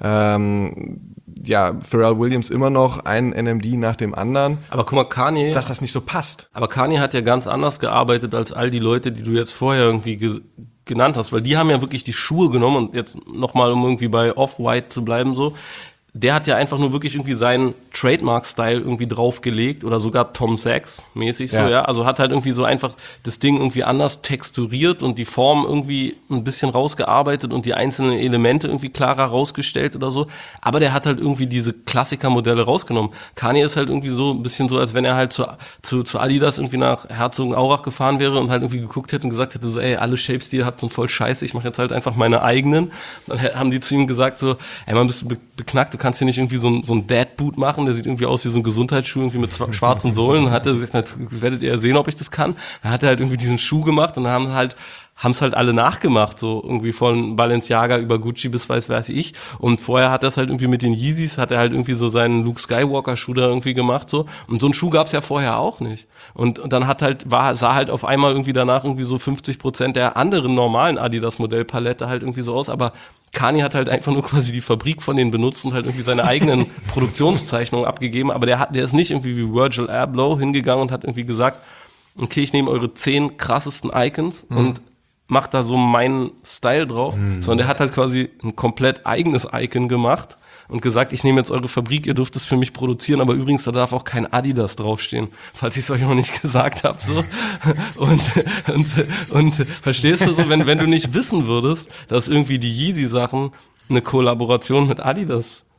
ähm, ja, Pharrell Williams immer noch ein N M D nach dem anderen.
Aber guck mal, Kanye,
Dass das nicht so passt.
aber Kanye hat ja ganz anders gearbeitet als all die Leute, die du jetzt vorher irgendwie ge- genannt hast, weil die haben ja wirklich die Schuhe genommen und jetzt nochmal, um irgendwie bei Off-White zu bleiben, so, der hat ja einfach nur wirklich irgendwie seinen Trademark-Style irgendwie draufgelegt oder sogar Tom Sachs mäßig so,
Ja.
ja, also hat halt irgendwie so einfach das Ding irgendwie anders texturiert und die Form irgendwie ein bisschen rausgearbeitet und die einzelnen Elemente irgendwie klarer rausgestellt oder so, aber der hat halt irgendwie diese Klassiker-Modelle rausgenommen. Kanye ist halt irgendwie so ein bisschen so, als wenn er halt zu, zu, zu Adidas irgendwie nach Herzogenaurach gefahren wäre und halt irgendwie geguckt hätte und gesagt hätte so, ey, alle Shapes, die ihr habt, sind voll scheiße, ich mache jetzt halt einfach meine eigenen. Dann haben die zu ihm gesagt so, ey, man, bist du be- beknackt, du kannst hier nicht irgendwie so ein, so ein Dad-Boot machen, der sieht irgendwie aus wie so ein Gesundheitsschuh, irgendwie mit zwa- schwarzen Sohlen. Dann hat er gesagt, na, werdet ihr sehen, ob ich das kann. Dann hat er halt irgendwie diesen Schuh gemacht und dann haben halt haben es halt alle nachgemacht, so irgendwie von Balenciaga über Gucci bis weiß weiß ich. Und vorher hat er es halt irgendwie mit den Yeezys, hat er halt irgendwie so seinen Luke Skywalker-Schuh da irgendwie gemacht, so. Und so einen Schuh gab es ja vorher auch nicht. Und, und dann hat halt, war, sah halt auf einmal irgendwie danach irgendwie so fünfzig Prozent der anderen normalen Adidas-Modellpalette halt irgendwie so aus, aber Kanye hat halt einfach nur quasi die Fabrik von denen benutzt und halt irgendwie seine eigenen Produktionszeichnungen abgegeben, aber der hat, der ist nicht irgendwie wie Virgil Abloh hingegangen und hat irgendwie gesagt, okay, ich nehme eure zehn krassesten Icons mhm. und macht da so meinen Style drauf, mhm. sondern der hat halt quasi ein komplett eigenes Icon gemacht und gesagt, ich nehme jetzt eure Fabrik, ihr dürft es für mich produzieren, aber übrigens, da darf auch kein Adidas draufstehen, falls ich es euch noch nicht gesagt habe, so. Und, und, und verstehst du so, wenn, wenn du nicht wissen würdest, dass irgendwie die Yeezy-Sachen eine Kollaboration mit Adidas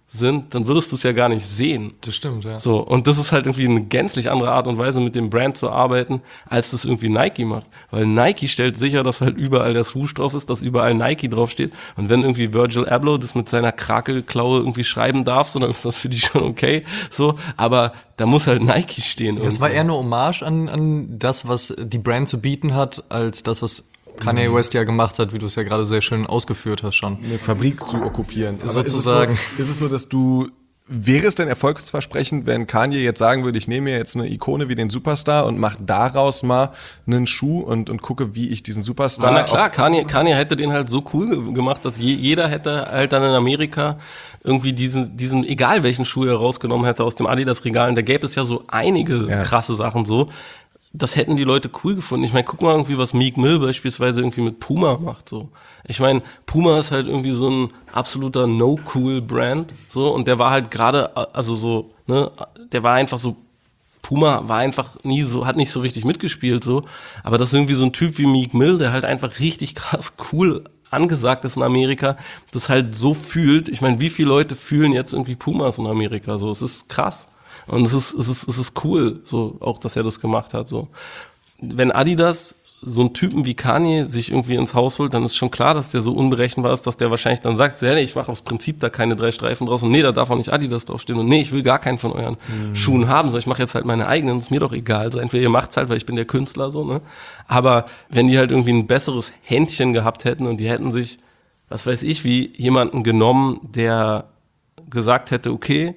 sind, dann würdest du es ja gar nicht sehen.
Das stimmt, ja.
So, und das ist halt irgendwie eine gänzlich andere Art und Weise, mit dem Brand zu arbeiten, als das irgendwie Nike macht. Weil Nike stellt sicher, dass halt überall der Swoosh drauf ist, dass überall Nike draufsteht. Und wenn irgendwie Virgil Abloh das mit seiner Krakelklaue irgendwie schreiben darf, so, dann ist das für die schon okay. So, aber da muss halt Nike stehen.
Es war eher eine Hommage an, an das, was die Brand zu bieten hat, als das, was Kanye West ja gemacht hat, wie du es ja gerade sehr schön ausgeführt hast schon.
Eine Fabrik zu okkupieren. Aber
sozusagen.
Ist es, so, ist es so, dass du, wäre es denn erfolgsversprechend, wenn Kanye jetzt sagen würde, ich nehme mir jetzt eine Ikone wie den Superstar und mache daraus mal einen Schuh und, und gucke, wie ich diesen Superstar...
Na klar, Kanye, Kanye hätte den halt so cool gemacht, dass je, jeder hätte halt dann in Amerika irgendwie diesen, diesen, egal welchen Schuh er rausgenommen hätte aus dem Adidas-Regal, und da gäbe es ja so einige
Ja.
krasse Sachen so, das hätten die Leute cool gefunden. Ich meine, guck mal irgendwie, was Meek Mill beispielsweise irgendwie mit Puma macht, so. Ich meine, Puma ist halt irgendwie so ein absoluter No-Cool-Brand, so, und der war halt gerade, also so, ne, der war einfach so, Puma war einfach nie so, hat nicht so richtig mitgespielt, so, aber das ist irgendwie so ein Typ wie Meek Mill, der halt einfach richtig krass cool angesagt ist in Amerika, das halt so fühlt. Ich meine, wie viele Leute fühlen jetzt irgendwie Pumas in Amerika, so, es ist krass. Und es ist, es ist, es ist cool, so, auch, dass er das gemacht hat, so. Wenn Adidas so einen Typen wie Kanye sich irgendwie ins Haus holt, dann ist schon klar, dass der so unberechenbar ist, dass der wahrscheinlich dann sagt, so, ja, nee, ich mache aus Prinzip da keine drei Streifen draus und nee, da darf auch nicht Adidas draufstehen und nee, ich will gar keinen von euren mhm. Schuhen haben, so, ich mache jetzt halt meine eigenen, ist mir doch egal, so, entweder ihr macht's halt, weil ich bin der Künstler, so, ne. Aber wenn die halt irgendwie ein besseres Händchen gehabt hätten und die hätten sich, was weiß ich, wie jemanden genommen, der gesagt hätte, okay,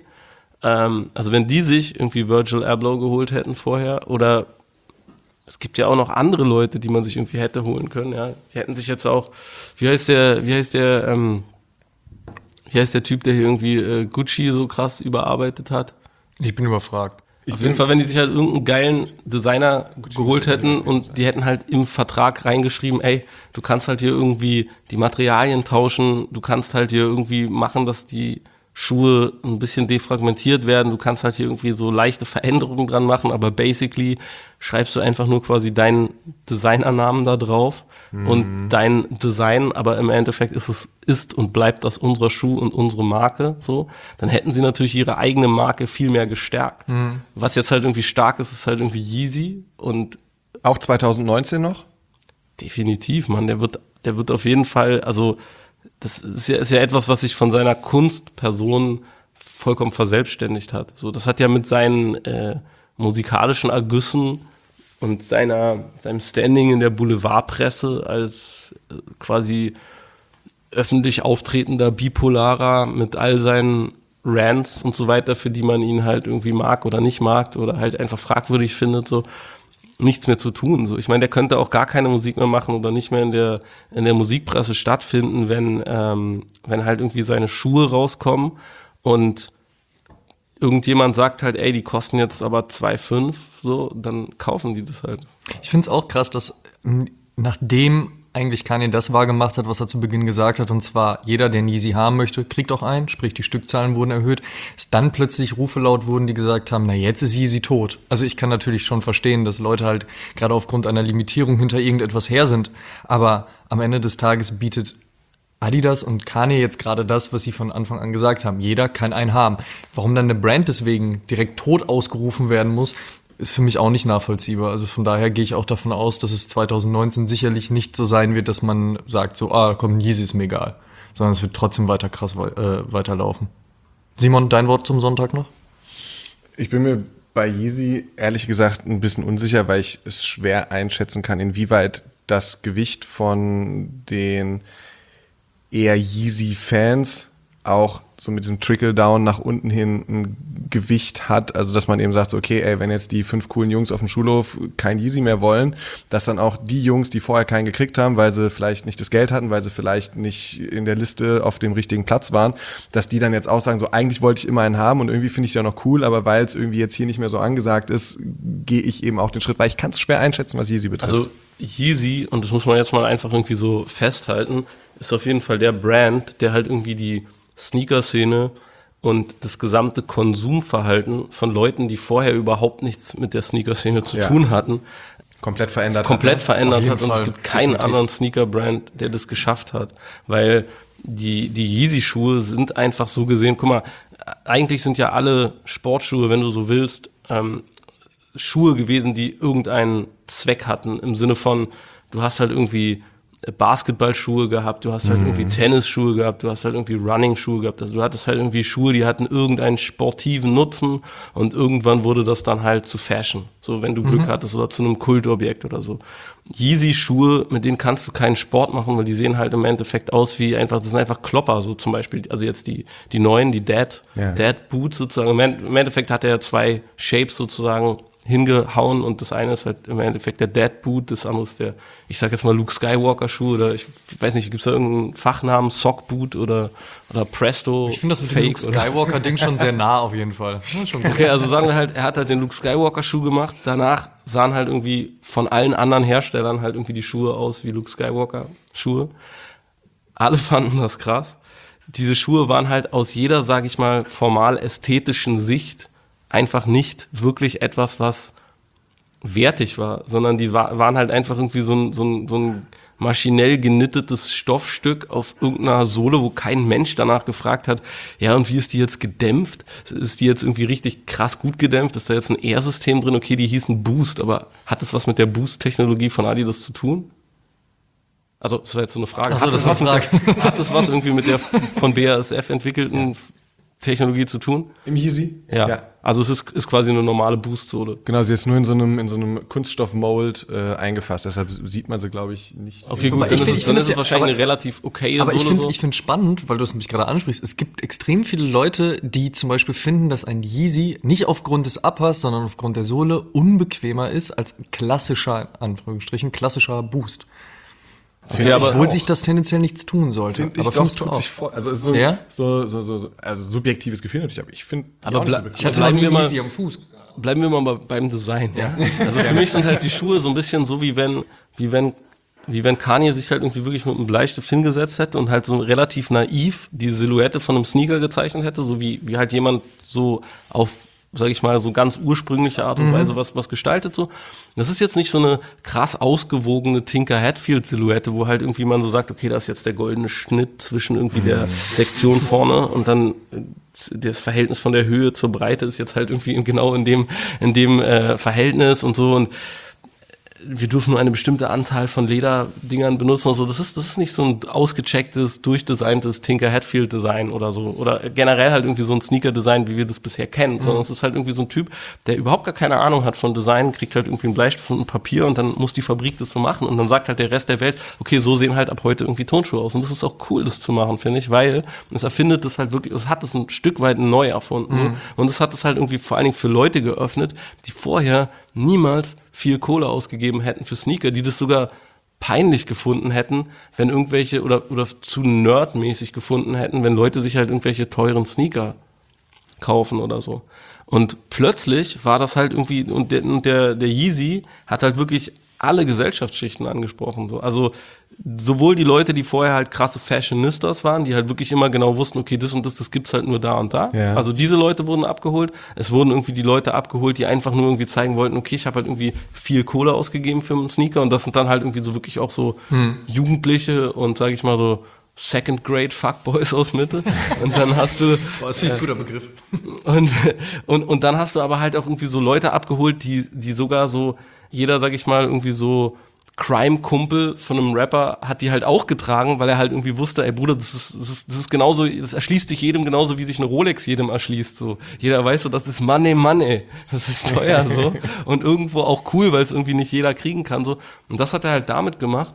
also wenn die sich irgendwie Virgil Abloh geholt hätten vorher, oder es gibt ja auch noch andere Leute, die man sich irgendwie hätte holen können, ja. Die hätten sich jetzt auch, wie heißt der, wie heißt der, ähm, wie heißt der Typ, der hier irgendwie äh, Gucci so krass überarbeitet hat?
Ich bin überfragt.
Ich Auf jeden Fall, wenn die sich halt irgendeinen geilen Designer Gucci geholt hätten und die hätten halt im Vertrag reingeschrieben, ey, du kannst halt hier irgendwie die Materialien tauschen, du kannst halt hier irgendwie machen, dass die Schuhe ein bisschen defragmentiert werden, du kannst halt hier irgendwie so leichte Veränderungen dran machen, aber basically schreibst du einfach nur quasi deinen Designernamen da drauf mhm. und dein Design, aber im Endeffekt ist es, ist und bleibt das unser Schuh und unsere Marke, so, dann hätten sie natürlich ihre eigene Marke viel mehr gestärkt. Mhm. Was jetzt halt irgendwie stark ist, ist halt irgendwie Yeezy und
auch zwanzig neunzehn noch?
Definitiv, Mann, der wird, der wird auf jeden Fall, also das ist ja, ist ja etwas, was sich von seiner Kunstperson vollkommen verselbstständigt hat. So, das hat ja mit seinen äh, musikalischen Ergüssen und seiner, seinem Standing in der Boulevardpresse als äh, quasi öffentlich auftretender Bipolarer mit all seinen Rants und so weiter, für die man ihn halt irgendwie mag oder nicht mag oder halt einfach fragwürdig findet, so, nichts mehr zu tun. So, ich meine, der könnte auch gar keine Musik mehr machen oder nicht mehr in der in der Musikpresse stattfinden, wenn ähm, wenn halt irgendwie seine Schuhe rauskommen und irgendjemand sagt halt, ey, die kosten jetzt aber zwei Komma fünf, so, dann kaufen die das halt.
Ich finde es auch krass, dass m, nachdem eigentlich Kanye das wahrgemacht hat, was er zu Beginn gesagt hat, und zwar jeder, der einen Yeezy haben möchte, kriegt auch einen, sprich die Stückzahlen wurden erhöht, es dann plötzlich Rufe laut wurden, die gesagt haben, na jetzt ist Yeezy tot. Also ich kann natürlich schon verstehen, dass Leute halt gerade aufgrund einer Limitierung hinter irgendetwas her sind, aber am Ende des Tages bietet Adidas und Kanye jetzt gerade das, was sie von Anfang an gesagt haben. Jeder kann einen haben. Warum dann eine Brand deswegen direkt tot ausgerufen werden muss, ist für mich auch nicht nachvollziehbar. Also von daher gehe ich auch davon aus, dass es zwanzig neunzehn sicherlich nicht so sein wird, dass man sagt so, ah, komm, Yeezy ist mir egal. Sondern es wird trotzdem weiter krass äh, weiterlaufen. Simon, dein Wort zum Sonntag noch?
Ich bin mir bei Yeezy ehrlich gesagt ein bisschen unsicher, weil ich es schwer einschätzen kann, inwieweit das Gewicht von den eher Yeezy-Fans auch so mit diesem Trickle-Down nach unten hin ein Gewicht hat, also dass man eben sagt, so, okay, ey, wenn jetzt die fünf coolen Jungs auf dem Schulhof kein Yeezy mehr wollen, dass dann auch die Jungs, die vorher keinen gekriegt haben, weil sie vielleicht nicht das Geld hatten, weil sie vielleicht nicht in der Liste auf dem richtigen Platz waren, dass die dann jetzt auch sagen, so, eigentlich wollte ich immer einen haben und irgendwie finde ich den auch noch cool, aber weil es irgendwie jetzt hier nicht mehr so angesagt ist, gehe ich eben auch den Schritt, weil ich kann es schwer einschätzen, was Yeezy betrifft.
Also Yeezy, und das muss man jetzt mal einfach irgendwie so festhalten, ist auf jeden Fall der Brand, der halt irgendwie die Sneaker-Szene und das gesamte Konsumverhalten von Leuten, die vorher überhaupt nichts mit der Sneaker-Szene zu ja. tun hatten,
komplett verändert
komplett
hat.
verändert hat.
Und
es gibt keinen Definitiv. anderen Sneaker-Brand, der das geschafft hat. Weil die, die Yeezy-Schuhe sind einfach so gesehen, guck mal, eigentlich sind ja alle Sportschuhe, wenn du so willst, ähm, Schuhe gewesen, die irgendeinen Zweck hatten, im Sinne von, du hast halt irgendwie Basketballschuhe gehabt, du hast halt mhm. irgendwie Tennisschuhe gehabt, du hast halt irgendwie Running-Schuhe gehabt, also du hattest halt irgendwie Schuhe, die hatten irgendeinen sportiven Nutzen und irgendwann wurde das dann halt zu Fashion, so wenn du Glück mhm. hattest oder zu einem Kultobjekt oder so. Yeezy-Schuhe, mit denen kannst du keinen Sport machen, weil die sehen halt im Endeffekt aus wie einfach, das sind einfach Klopper, so zum Beispiel, also jetzt die, die neuen, die Dad, ja. Dad Boots sozusagen, im Endeffekt hat er zwei Shapes sozusagen hingehauen und das eine ist halt im Endeffekt der Dad Boot, das andere ist der, ich sag jetzt mal Luke Skywalker Schuh oder ich weiß nicht, gibt's da irgendeinen Fachnamen, Sock Boot oder, oder Presto?
Ich finde das mit Fake dem Luke Skywalker Ding schon sehr nah auf jeden Fall. Ja, schon
okay, also sagen wir halt, er hat halt den Luke Skywalker Schuh gemacht, danach sahen halt irgendwie von allen anderen Herstellern halt irgendwie die Schuhe aus wie Luke Skywalker Schuhe. Alle fanden das krass. Diese Schuhe waren halt aus jeder, sag ich mal, formal ästhetischen Sicht einfach nicht wirklich etwas, was wertig war, sondern die war, waren halt einfach irgendwie so ein, so ein, so ein maschinell genittetes Stoffstück auf irgendeiner Sohle, wo kein Mensch danach gefragt hat, ja, und wie ist die jetzt gedämpft? Ist die jetzt irgendwie richtig krass gut gedämpft? Ist da jetzt ein Air-System drin? Okay, die hießen Boost, aber hat das was mit der Boost-Technologie von Adidas zu tun? Also, das war jetzt so eine Frage.
Ach so,
hat,
das
das was
Frage.
mit der, hat das was irgendwie mit der von B A S F entwickelten ja. Technologie zu tun?
Im Yeezy?
Ja. ja. Also es ist, ist quasi eine normale Boost-Sohle.
Genau, sie ist nur in so einem, in so einem Kunststoff-Mold äh, eingefasst, deshalb sieht man sie, glaube ich, nicht.
Okay, gut, dann,
ich
ist,
find,
es,
ich
dann ist es
ja,
wahrscheinlich
aber,
eine relativ okaye
aber
Sohle.
Aber ich finde
so.
ich finde spannend, weil du es mich gerade ansprichst, es gibt extrem viele Leute, die zum Beispiel finden, dass ein Yeezy nicht aufgrund des Uppers, sondern aufgrund der Sohle unbequemer ist als klassischer, in Anführungsstrichen, klassischer Boost.
Okay, aber
obwohl sich das tendenziell nichts tun sollte.
Find ich
aber
doch,
findest du
tut
auch?
sich vor, also es ist so,
ja?
so, so, so, so, also subjektives Gefühl natürlich, aber ich finde
aber ble-
so
ich hatte
bleiben
mal
wir mal
Yeezy am Fuß.
Bleiben wir mal beim Design. Ja? Also für mich sind halt die Schuhe so ein bisschen so, wie wenn, wie wenn, wie wenn Kanye sich halt irgendwie wirklich mit einem Bleistift hingesetzt hätte und halt so relativ naiv die Silhouette von einem Sneaker gezeichnet hätte, so wie, wie halt jemand so auf, sag ich mal, so ganz ursprüngliche Art und mhm. Weise was, was gestaltet so. Das ist jetzt nicht so eine krass ausgewogene Tinker Hatfield-Silhouette, wo halt irgendwie man so sagt, okay, da ist jetzt der goldene Schnitt zwischen irgendwie mhm. der Sektion vorne und dann das Verhältnis von der Höhe zur Breite ist jetzt halt irgendwie genau in dem, in dem äh, Verhältnis und so und wir dürfen nur eine bestimmte Anzahl von Lederdingern benutzen und so. Das ist, das ist nicht so ein ausgechecktes, durchdesigntes Tinker Hatfield-Design oder so. Oder generell halt irgendwie so ein Sneaker-Design, wie wir das bisher kennen. Mhm. Sondern es ist halt irgendwie so ein Typ, der überhaupt gar keine Ahnung hat von Design, kriegt halt irgendwie einen Bleistift und ein Papier und dann muss die Fabrik das so machen. Und dann sagt halt der Rest der Welt, okay, so sehen halt ab heute irgendwie Turnschuhe aus. Und das ist auch cool, das zu machen, finde ich, weil es erfindet das halt wirklich, es hat es ein Stück weit neu erfunden. Mhm. So. Und es hat es halt irgendwie vor allen Dingen für Leute geöffnet, die vorher niemals viel Kohle ausgegeben hätten für Sneaker, die das sogar peinlich gefunden hätten, wenn irgendwelche, oder, oder zu nerdmäßig gefunden hätten, wenn Leute sich halt irgendwelche teuren Sneaker kaufen oder so. Und plötzlich war das halt irgendwie, und der, und der, der Yeezy hat halt wirklich alle Gesellschaftsschichten angesprochen. So. Also sowohl die Leute, die vorher halt krasse Fashionistas waren, die halt wirklich immer genau wussten, okay, das und das, das gibt's halt nur da und da. Ja. Also diese Leute wurden abgeholt. Es wurden irgendwie die Leute abgeholt, die einfach nur irgendwie zeigen wollten, okay, ich habe halt irgendwie viel Kohle ausgegeben für einen Sneaker und das sind dann halt irgendwie so wirklich auch so hm. Jugendliche und sage ich mal so Second Grade Fuckboys aus Mitte. Und dann hast du.
Boah, das ist ein guter Begriff.
Und, und, und dann hast du aber halt auch irgendwie so Leute abgeholt, die, die sogar so, jeder, sag ich mal, irgendwie so Crime-Kumpel von einem Rapper hat die halt auch getragen, weil er halt irgendwie wusste, ey Bruder, das ist, das ist, das ist genauso, das erschließt sich jedem genauso, wie sich eine Rolex jedem erschließt. So. Jeder weiß so, das ist Money, Money. Das ist teuer so. Und irgendwo auch cool, weil es irgendwie nicht jeder kriegen kann. So. Und das hat er halt damit gemacht.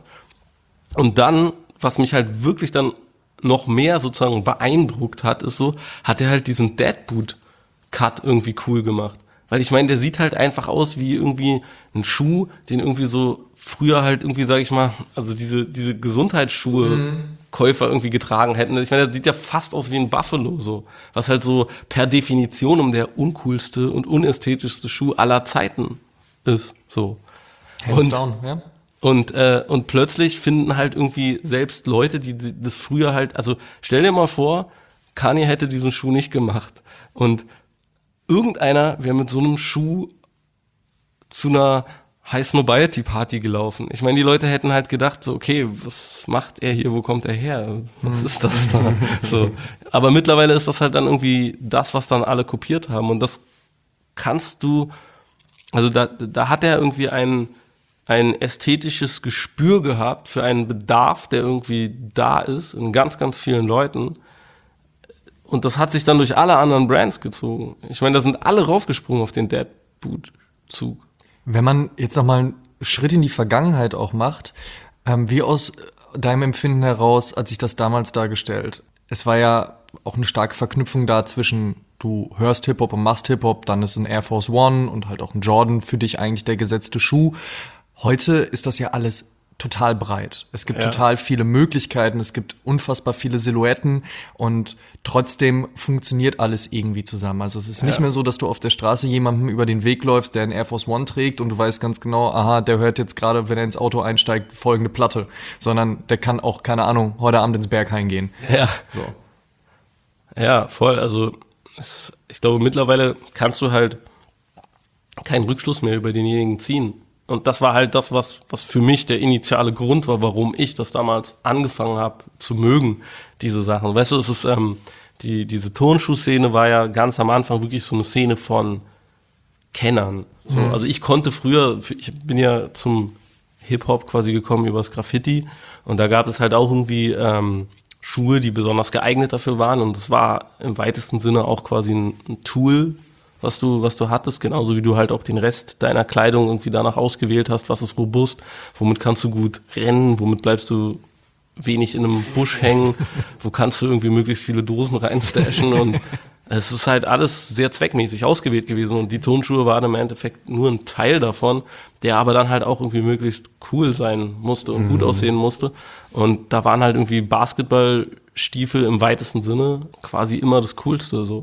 Und dann, was mich halt wirklich dann noch mehr sozusagen beeindruckt hat, ist so, hat er halt diesen Deadboot-Cut irgendwie cool gemacht. Weil ich meine, der sieht halt einfach aus wie irgendwie ein Schuh, den irgendwie so früher halt irgendwie, sag ich mal, also diese, diese Gesundheitsschuhe mhm. Käufer irgendwie getragen hätten. Ich meine, der sieht ja fast aus wie ein Buffalo, so. Was halt so per Definition um der uncoolste und unästhetischste Schuh aller Zeiten ist, so.
Hands
und,
down, ja.
Und, äh, und plötzlich finden halt irgendwie selbst Leute, die, die das früher halt, also stell dir mal vor, Kanye hätte diesen Schuh nicht gemacht und irgendeiner wäre mit so einem Schuh zu einer High Snobiety Party gelaufen. Ich meine, die Leute hätten halt gedacht, so, okay, was macht er hier, wo kommt er her? Was ist das da? So. Aber mittlerweile ist das halt dann irgendwie das, was dann alle kopiert haben. Und das kannst du, also da, da hat er irgendwie ein, ein ästhetisches Gespür gehabt für einen Bedarf, der irgendwie da ist in ganz, ganz vielen Leuten. Und das hat sich dann durch alle anderen Brands gezogen. Ich meine, da sind alle raufgesprungen auf den Deadboot-Zug.
Wenn man jetzt nochmal einen Schritt in die Vergangenheit auch macht, ähm, wie aus deinem Empfinden heraus hat sich das damals dargestellt? Es war ja auch eine starke Verknüpfung da zwischen, du hörst Hip-Hop und machst Hip-Hop, dann ist ein Air Force One und halt auch ein Jordan für dich eigentlich der gesetzte Schuh. Heute ist das ja alles total breit. Es gibt ja. total viele Möglichkeiten, es gibt unfassbar viele Silhouetten und trotzdem funktioniert alles irgendwie zusammen. Also es ist nicht ja. mehr so, dass du auf der Straße jemandem über den Weg läufst, der einen Air Force One trägt und du weißt ganz genau, aha, der hört jetzt gerade, wenn er ins Auto einsteigt, folgende Platte. Sondern der kann auch, keine Ahnung, heute Abend ins Berghain gehen.
Ja.
So.
Ja, voll. Also es, ich glaube, mittlerweile kannst du halt keinen Rückschluss mehr über denjenigen ziehen. Und das war halt das, was, was für mich der initiale Grund war, warum ich das damals angefangen habe zu mögen, diese Sachen. Weißt du, es ist, ähm, die, diese Turnschuh-Szene war ja ganz am Anfang wirklich so eine Szene von Kennern. So, mhm. Also ich konnte früher, ich bin ja zum Hip-Hop quasi gekommen übers Graffiti und da gab es halt auch irgendwie ähm, Schuhe, die besonders geeignet dafür waren und es war im weitesten Sinne auch quasi ein, ein Tool, was du, was du hattest, genauso wie du halt auch den Rest deiner Kleidung irgendwie danach ausgewählt hast, was ist robust, womit kannst du gut rennen, womit bleibst du wenig in einem Busch hängen, wo kannst du irgendwie möglichst viele Dosen reinstashen und es ist halt alles sehr zweckmäßig ausgewählt gewesen und die Turnschuhe waren im Endeffekt nur ein Teil davon, der aber dann halt auch irgendwie möglichst cool sein musste und mhm. gut aussehen musste und da waren halt irgendwie Basketballstiefel im weitesten Sinne quasi immer das Coolste so.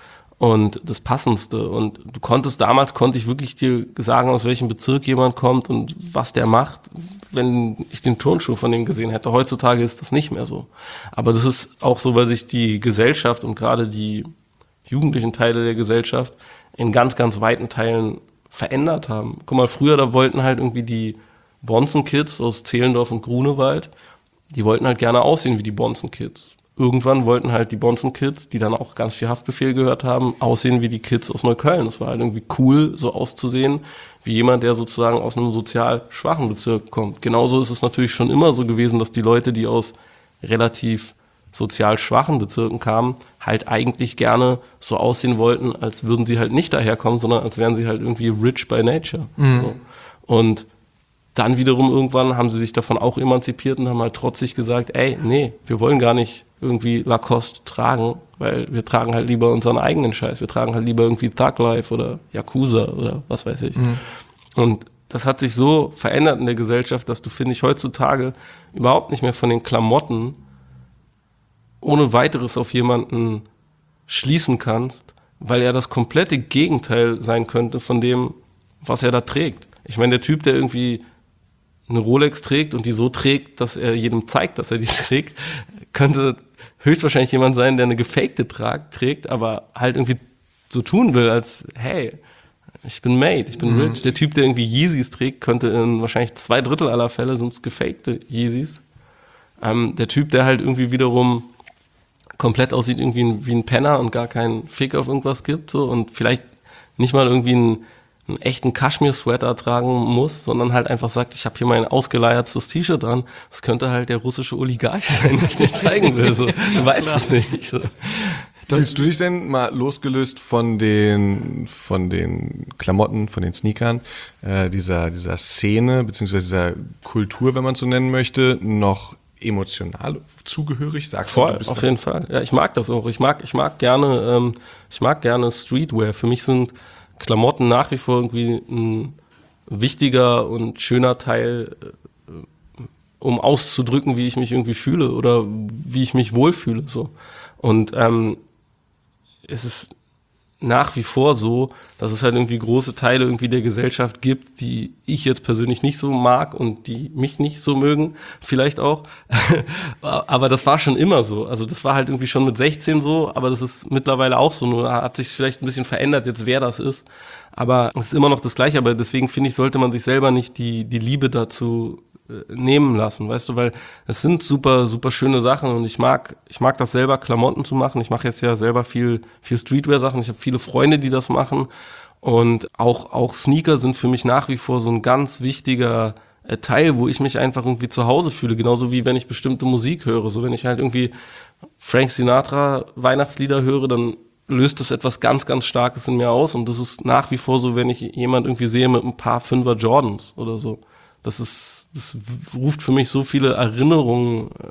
Und das Passendste. Und du konntest, damals konnte ich wirklich dir sagen, aus welchem Bezirk jemand kommt und was der macht, wenn ich den Turnschuh von dem gesehen hätte. Heutzutage ist das nicht mehr so. Aber das ist auch so, weil sich die Gesellschaft und gerade die jugendlichen Teile der Gesellschaft in ganz, ganz weiten Teilen verändert haben. Guck mal, früher, da wollten halt irgendwie die Bonzen-Kids aus Zehlendorf und Grunewald, die wollten halt gerne aussehen wie die Bonzen-Kids. Irgendwann wollten halt die Bonzen-Kids, die dann auch ganz viel Haftbefehl gehört haben, aussehen wie die Kids aus Neukölln. Das war halt irgendwie cool, so auszusehen, wie jemand, der sozusagen aus einem sozial schwachen Bezirk kommt. Genauso ist es natürlich schon immer so gewesen, dass die Leute, die aus relativ sozial schwachen Bezirken kamen, halt eigentlich gerne so aussehen wollten, als würden sie halt nicht daherkommen, sondern als wären sie halt irgendwie rich by nature. Mhm. So. Und dann wiederum irgendwann haben sie sich davon auch emanzipiert und haben halt trotzig gesagt, ey, nee, wir wollen gar nicht irgendwie Lacoste tragen, weil wir tragen halt lieber unseren eigenen Scheiß. Wir tragen halt lieber irgendwie Thug Life oder Yakuza oder was weiß ich. Mhm. Und das hat sich so verändert in der Gesellschaft, dass du, finde ich, heutzutage überhaupt nicht mehr von den Klamotten ohne weiteres auf jemanden schließen kannst, weil er das komplette Gegenteil sein könnte von dem, was er da trägt. Ich meine, der Typ, der irgendwie eine Rolex trägt und die so trägt, dass er jedem zeigt, dass er die trägt, könnte höchstwahrscheinlich jemand sein, der eine gefakte Trag trägt, aber halt irgendwie so tun will, als hey, ich bin made, ich bin mhm. rich. Der Typ, der irgendwie Yeezys trägt, könnte in wahrscheinlich zwei Drittel aller Fälle sind es gefakte Yeezys. Ähm, der Typ, der halt irgendwie wiederum komplett aussieht irgendwie wie ein Penner und gar keinen Fick auf irgendwas gibt so und vielleicht nicht mal irgendwie einen, einen echten Kaschmir-Sweater tragen muss, sondern halt einfach sagt, ich habe hier mein ausgeleiertes T-Shirt an. Das könnte halt der russische Oligarch sein, der es nicht zeigen will. So. Du weißt es nicht. So.
Fühlst du dich denn mal losgelöst von den, von den Klamotten, von den Sneakern, äh, dieser, dieser Szene, beziehungsweise dieser Kultur, wenn man es so nennen möchte, noch emotional zugehörig? Sagst
Voll,
du, du bist
auf jeden Fall. Ja, ich mag das auch. Ich mag, ich mag gerne, ähm, ich mag gerne Streetwear. Für mich sind Klamotten nach wie vor irgendwie ein wichtiger und schöner Teil, äh, um auszudrücken, wie ich mich irgendwie fühle oder wie ich mich wohlfühle. So. Und ähm, es ist nach wie vor so, dass es halt irgendwie große Teile irgendwie der Gesellschaft gibt, die ich jetzt persönlich nicht so mag und die mich nicht so mögen, vielleicht auch. Aber das war schon immer so. Also das war halt irgendwie schon mit sechzehn so, aber das ist mittlerweile auch so. Nur hat sich vielleicht ein bisschen verändert jetzt, wer das ist. Aber es ist immer noch das Gleiche. Aber deswegen finde ich, sollte man sich selber nicht die, die Liebe dazu äh, nehmen lassen, weißt du, weil es sind super, super schöne Sachen und ich mag, ich mag das selber, Klamotten zu machen. Ich mache jetzt ja selber viel, viel Streetwear-Sachen. Ich habe viele Freunde, die das machen. Und auch, auch Sneaker sind für mich nach wie vor so ein ganz wichtiger äh, Teil, wo ich mich einfach irgendwie zu Hause fühle. Genauso wie wenn ich bestimmte Musik höre. So wenn ich halt irgendwie Frank Sinatra Weihnachtslieder höre, dann löst das etwas ganz, ganz Starkes in mir aus. Und das ist nach wie vor so, wenn ich jemand irgendwie sehe mit ein paar Fünfer Jordans oder so. Das ist, das ruft für mich so viele Erinnerungen äh,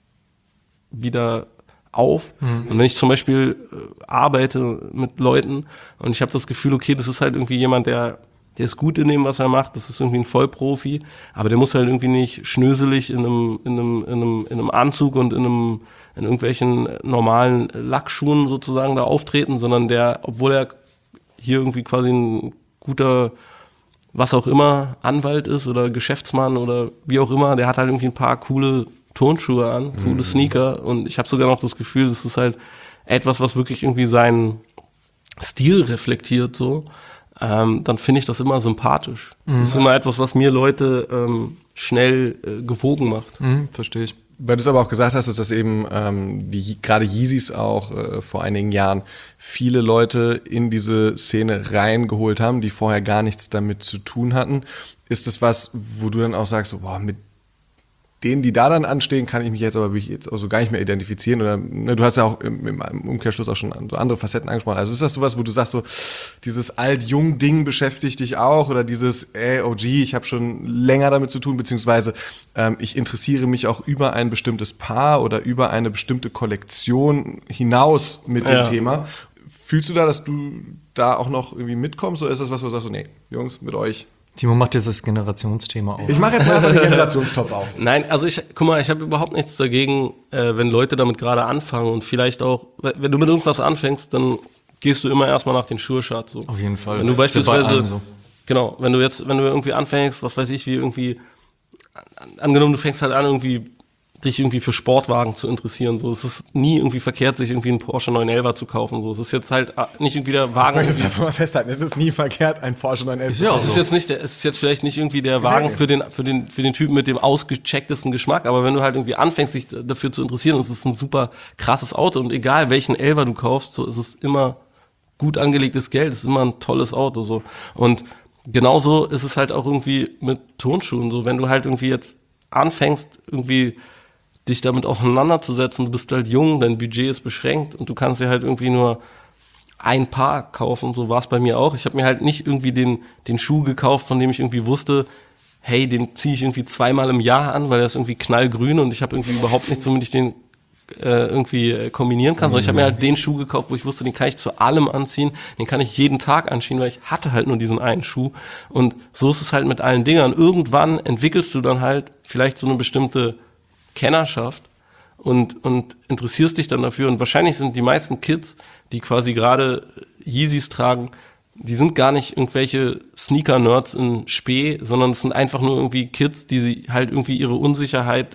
wieder auf. Mhm. Und wenn ich zum Beispiel äh, arbeite mit Leuten und ich habe das Gefühl, okay, das ist halt irgendwie jemand, der der ist gut in dem, was er macht, das ist irgendwie ein Vollprofi, aber der muss halt irgendwie nicht schnöselig in einem, in einem, in einem, in einem Anzug und in einem, in irgendwelchen normalen Lackschuhen sozusagen da auftreten, sondern der, obwohl er hier irgendwie quasi ein guter, was auch immer, Anwalt ist oder Geschäftsmann oder wie auch immer, der hat halt irgendwie ein paar coole Turnschuhe an, coole mhm. Sneaker und ich habe sogar noch das Gefühl, das ist halt etwas, was wirklich irgendwie seinen Stil reflektiert so, ähm, dann finde ich das immer sympathisch. Mhm. Das ist immer etwas, was mir Leute ähm, schnell äh, gewogen macht.
Mhm, verstehe ich.
Weil du es aber auch gesagt hast, ist, dass eben ähm, die gerade Yeezys auch äh, vor einigen Jahren viele Leute in diese Szene reingeholt haben, die vorher gar nichts damit zu tun hatten. Ist das was, wo du dann auch sagst, so, boah, mit denen, die da dann anstehen, kann ich mich jetzt aber jetzt auch so gar nicht mehr identifizieren. Oder ne, du hast ja auch im, im Umkehrschluss auch schon so andere Facetten angesprochen. Also ist das sowas, wo du sagst, so dieses Alt-Jung-Ding beschäftigt dich auch oder dieses, ey, O G, ich habe schon länger damit zu tun, beziehungsweise ähm, ich interessiere mich auch über ein bestimmtes Paar oder über eine bestimmte Kollektion hinaus mit dem
ja.
Thema. Fühlst du da, dass du da auch noch irgendwie mitkommst oder ist das was, wo du sagst, so, nee, Jungs, mit euch?
Timo macht jetzt das Generationsthema auf.
Ich mache jetzt mal einfach den Generationstopf auf.
Nein, also ich, guck mal, ich habe überhaupt nichts dagegen, äh, wenn Leute damit gerade anfangen und vielleicht auch, wenn du mit irgendwas anfängst, dann gehst du immer erstmal nach den Sure-Shot. So.
Auf jeden Fall.
Wenn du beispielsweise,
so.
genau, wenn du jetzt, wenn du irgendwie anfängst, was weiß ich, wie irgendwie, angenommen, du fängst halt an, irgendwie dich irgendwie für Sportwagen zu interessieren. So, es ist nie irgendwie verkehrt, sich irgendwie einen Porsche neun elfer zu kaufen. So, es ist jetzt halt nicht irgendwie der Wagen.
Ich möchte es einfach mal festhalten. Es ist nie verkehrt, einen Porsche neun elf zu kaufen.
Es ist jetzt nicht, der, es ist jetzt vielleicht nicht irgendwie der Wagen für den, für den, für den Typen mit dem ausgechecktesten Geschmack. Aber wenn du halt irgendwie anfängst, dich dafür zu interessieren, und es ist ein super krasses Auto und egal welchen Elfer du kaufst, so ist es immer gut angelegtes Geld. Es ist immer ein tolles Auto. So, und genauso ist es halt auch irgendwie mit Turnschuhen. So, wenn du halt irgendwie jetzt anfängst, irgendwie dich damit auseinanderzusetzen, du bist halt jung, dein Budget ist beschränkt und du kannst dir halt irgendwie nur ein Paar kaufen, so war es bei mir auch. Ich habe mir halt nicht irgendwie den, den Schuh gekauft, von dem ich irgendwie wusste, hey, den ziehe ich irgendwie zweimal im Jahr an, weil der ist irgendwie knallgrün und ich habe irgendwie überhaupt nichts, womit ich den äh, irgendwie äh, kombinieren kann, sondern ich habe mir halt den Schuh gekauft, wo ich wusste, den kann ich zu allem anziehen, den kann ich jeden Tag anziehen, weil ich hatte halt nur diesen einen Schuh und so ist es halt mit allen Dingern. Irgendwann entwickelst du dann halt vielleicht so eine bestimmte Kennerschaft und, und interessierst dich dann dafür und wahrscheinlich sind die meisten Kids, die quasi gerade Yeezys tragen, die sind gar nicht irgendwelche Sneaker-Nerds in Spee, sondern es sind einfach nur irgendwie Kids, die sie halt irgendwie ihre Unsicherheit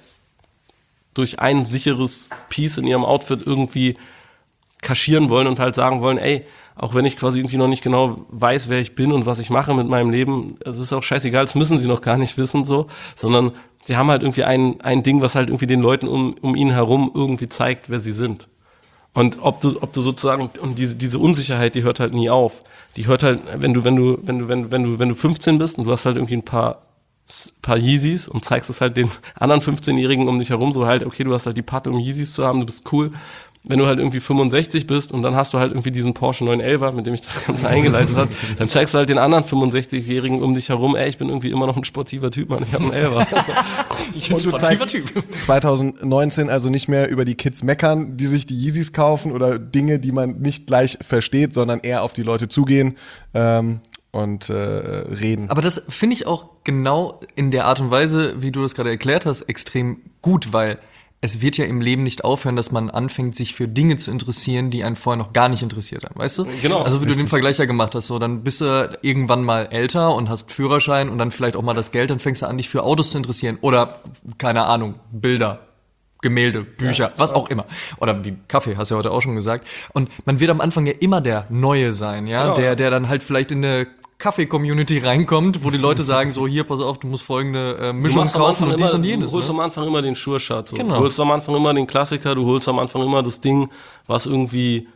durch ein sicheres Piece in ihrem Outfit irgendwie kaschieren wollen und halt sagen wollen, ey, auch wenn ich quasi irgendwie noch nicht genau weiß, wer ich bin und was ich mache mit meinem Leben, es ist auch scheißegal, das müssen sie noch gar nicht wissen, so, sondern sie haben halt irgendwie ein, ein Ding, was halt irgendwie den Leuten um, um ihn herum irgendwie zeigt, wer sie sind. Und ob du, ob du sozusagen, und diese, diese Unsicherheit, die hört halt nie auf. Die hört halt, wenn du, wenn du, wenn du, wenn, wenn du, wenn du fünfzehn bist und du hast halt irgendwie ein paar, paar Yeezys und zeigst es halt den anderen fünfzehnjährigen um dich herum, so halt, okay, du hast halt die Patte, um Yeezys zu haben, du bist cool. Wenn du halt irgendwie fünfundsechzig bist und dann hast du halt irgendwie diesen Porsche neun elfer, mit dem ich das Ganze eingeleitet habe, dann zeigst du halt den anderen fünfundsechzigjährigen um dich herum, ey, ich bin irgendwie immer noch ein sportiver Typ, Mann, ich habe einen Elfer.
Ich bin
und du zeigst Typ. zwanzig neunzehn also nicht mehr über die Kids meckern, die sich die Yeezys kaufen oder Dinge, die man nicht gleich versteht, sondern eher auf die Leute zugehen ähm, und äh, reden.
Aber das finde ich auch genau in der Art und Weise, wie du das gerade erklärt hast, extrem gut, weil es wird ja im Leben nicht aufhören, dass man anfängt, sich für Dinge zu interessieren, die einen vorher noch gar nicht interessiert haben, weißt du?
Genau,
also wie
richtig.
du den Vergleich ja gemacht hast, so dann bist du irgendwann mal älter und hast Führerschein und dann vielleicht auch mal das Geld, dann fängst du an, dich für Autos zu interessieren oder, keine Ahnung, Bilder, Gemälde, Bücher, ja, was auch immer. Oder wie Kaffee, hast du ja heute auch schon gesagt. Und man wird am Anfang ja immer der Neue sein, ja,
genau.
der, der dann halt vielleicht in eine Kaffee-Community reinkommt, wo die Leute sagen so, hier, pass auf, du musst folgende äh, Mischung kaufen und dies und jenes.
Du holst
ne?
am Anfang immer den Sure-Shot. So.
Genau.
Du holst am Anfang immer den Klassiker, du holst am Anfang immer das Ding, was irgendwie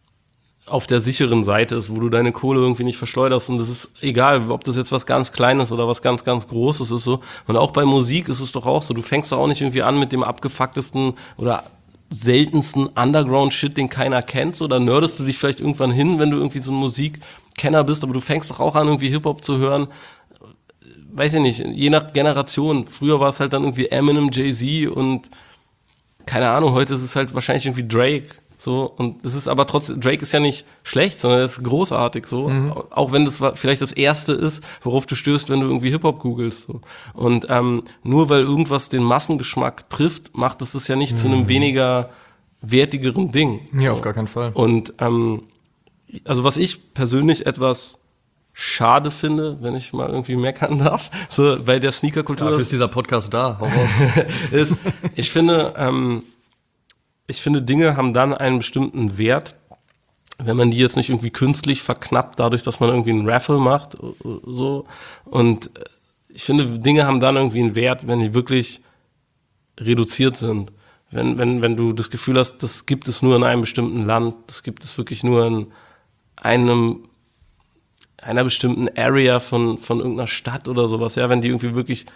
auf der sicheren Seite ist, wo du deine Kohle irgendwie nicht verschleuderst. Und das ist egal, ob das jetzt was ganz Kleines oder was ganz, ganz Großes ist. So. Und auch bei Musik ist es doch auch so. Du fängst doch auch nicht irgendwie an mit dem abgefucktesten oder seltensten Underground-Shit, den keiner kennt. So. Da nerdest du dich vielleicht irgendwann hin, wenn du irgendwie so ein Musikkenner bist. Aber du fängst doch auch an, irgendwie Hip-Hop zu hören. Weiß ich nicht, je nach Generation. Früher war es halt dann irgendwie Eminem, Jay-Z und keine Ahnung, heute ist es halt wahrscheinlich irgendwie Drake. So, und das ist aber trotzdem, Drake ist ja nicht schlecht, sondern er ist großartig, so. Mhm. Auch wenn das vielleicht das Erste ist, worauf du stößt, wenn du irgendwie Hip-Hop googelst, so. Und, ähm, nur weil irgendwas den Massengeschmack trifft, macht es das ja nicht mhm. zu einem weniger wertigeren Ding.
Ja,
so.
auf gar keinen Fall.
Und, ähm, also was ich persönlich etwas schade finde, wenn ich mal irgendwie meckern darf, so, bei der Sneaker-Kultur.
Dafür ist dieser Podcast da, hau raus.
ist, ich finde, ähm, Ich finde, Dinge haben dann einen bestimmten Wert, wenn man die jetzt nicht irgendwie künstlich verknappt, dadurch, dass man irgendwie einen Raffle macht, so. Und ich finde, Dinge haben dann irgendwie einen Wert, wenn die wirklich reduziert sind. Wenn, wenn, wenn du das Gefühl hast, das gibt es nur in einem bestimmten Land, das gibt es wirklich nur in einem, einer bestimmten Area von, von irgendeiner Stadt oder sowas, ja, wenn die irgendwie wirklich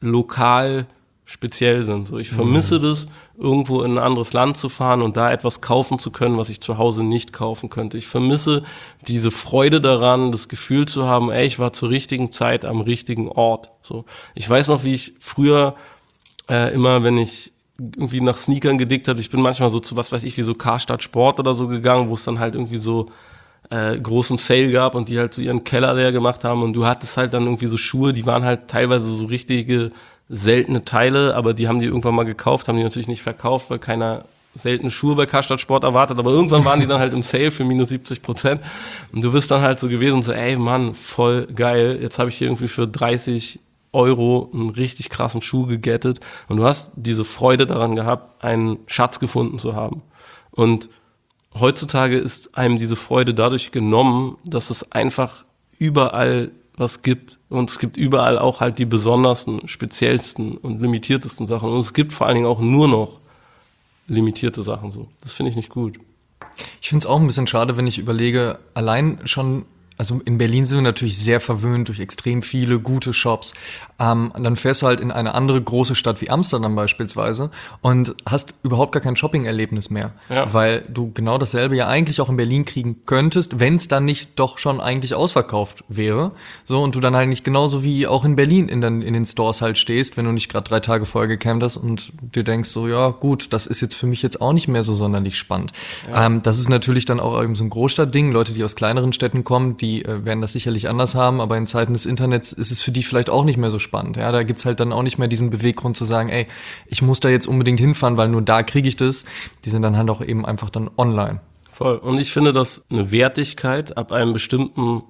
lokal speziell sind. So, ich vermisse mhm. das, irgendwo in ein anderes Land zu fahren und da etwas kaufen zu können, was ich zu Hause nicht kaufen könnte. Ich vermisse diese Freude daran, das Gefühl zu haben, ey, ich war zur richtigen Zeit am richtigen Ort. So, ich weiß noch, wie ich früher äh, immer, wenn ich irgendwie nach Sneakern gedickt habe, ich bin manchmal so zu, was weiß ich, wie so Karstadt Sport oder so gegangen, wo es dann halt irgendwie so äh, großen Sale gab und die halt so ihren Keller leer gemacht haben und du hattest halt dann irgendwie so Schuhe, die waren halt teilweise so richtige seltene Teile, aber die haben die irgendwann mal gekauft, haben die natürlich nicht verkauft, weil keiner seltene Schuhe bei Karstadt Sport erwartet, aber irgendwann waren die dann halt im Sale für minus siebzig Prozent und du bist dann halt so gewesen, so ey Mann, voll geil, jetzt habe ich hier irgendwie für dreißig Euro einen richtig krassen Schuh gegettet und du hast diese Freude daran gehabt, einen Schatz gefunden zu haben. Und heutzutage ist einem diese Freude dadurch genommen, dass es einfach überall was gibt. Und es gibt überall auch halt die besondersten, speziellsten und limitiertesten Sachen. Und es gibt vor allen Dingen auch nur noch limitierte Sachen so. Das finde ich nicht gut.
Ich finde es auch ein bisschen schade, wenn ich überlege, allein schon, also in Berlin sind wir natürlich sehr verwöhnt durch extrem viele gute Shops. Ähm, dann fährst du halt in eine andere große Stadt wie Amsterdam beispielsweise und hast überhaupt gar kein Shopping-Erlebnis mehr. Ja. Weil du genau dasselbe ja eigentlich auch in Berlin kriegen könntest, wenn es dann nicht doch schon eigentlich ausverkauft wäre. So, und du dann halt nicht genauso wie auch in Berlin in den, in den Stores halt stehst, wenn du nicht gerade drei Tage vorher gecampt hast und dir denkst so, ja gut, das ist jetzt für mich jetzt auch nicht mehr so sonderlich spannend. Ja. Ähm, das ist natürlich dann auch eben so ein Großstadtding. Leute, die aus kleineren Städten kommen, die äh, werden das sicherlich anders haben, aber in Zeiten des Internets ist es für die vielleicht auch nicht mehr so spannend. Ja, da gibt's halt dann auch nicht mehr diesen Beweggrund zu sagen, ey, ich muss da jetzt unbedingt hinfahren, weil nur da kriege ich das. Die sind dann halt auch eben einfach dann online.
Voll. Und ich finde, dass eine Wertigkeit ab einem bestimmten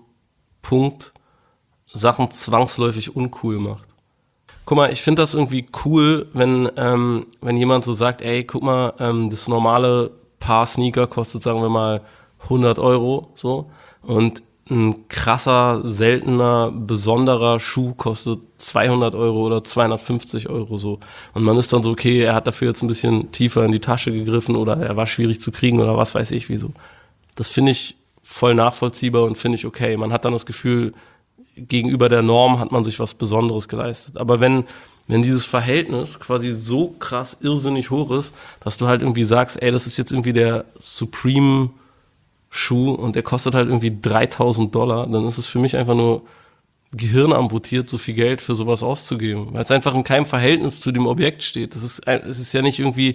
Punkt Sachen zwangsläufig uncool macht. Guck mal, ich finde das irgendwie cool, wenn, ähm, wenn jemand so sagt, ey, guck mal, ähm, das normale Paar Sneaker kostet, sagen wir mal, hundert Euro, so. Und ein krasser, seltener, besonderer Schuh kostet zweihundert Euro oder zweihundertfünfzig Euro so. Und man ist dann so, okay, er hat dafür jetzt ein bisschen tiefer in die Tasche gegriffen oder er war schwierig zu kriegen oder was weiß ich wieso. Das finde ich voll nachvollziehbar und finde ich okay. Man hat dann das Gefühl, gegenüber der Norm hat man sich was Besonderes geleistet. Aber wenn, wenn dieses Verhältnis quasi so krass irrsinnig hoch ist, dass du halt irgendwie sagst, ey, das ist jetzt irgendwie der Supreme Schuh und der kostet halt irgendwie dreitausend Dollar, dann ist es für mich einfach nur gehirnamputiert, so viel Geld für sowas auszugeben, weil es einfach in keinem Verhältnis zu dem Objekt steht. Das ist, es ist ja nicht irgendwie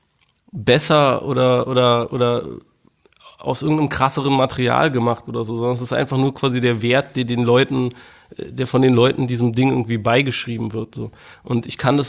besser oder, oder, oder aus irgendeinem krasseren Material gemacht oder so, sondern es ist einfach nur quasi der Wert, der den Leuten, der von den Leuten diesem Ding irgendwie beigeschrieben wird, so. Und ich kann das nicht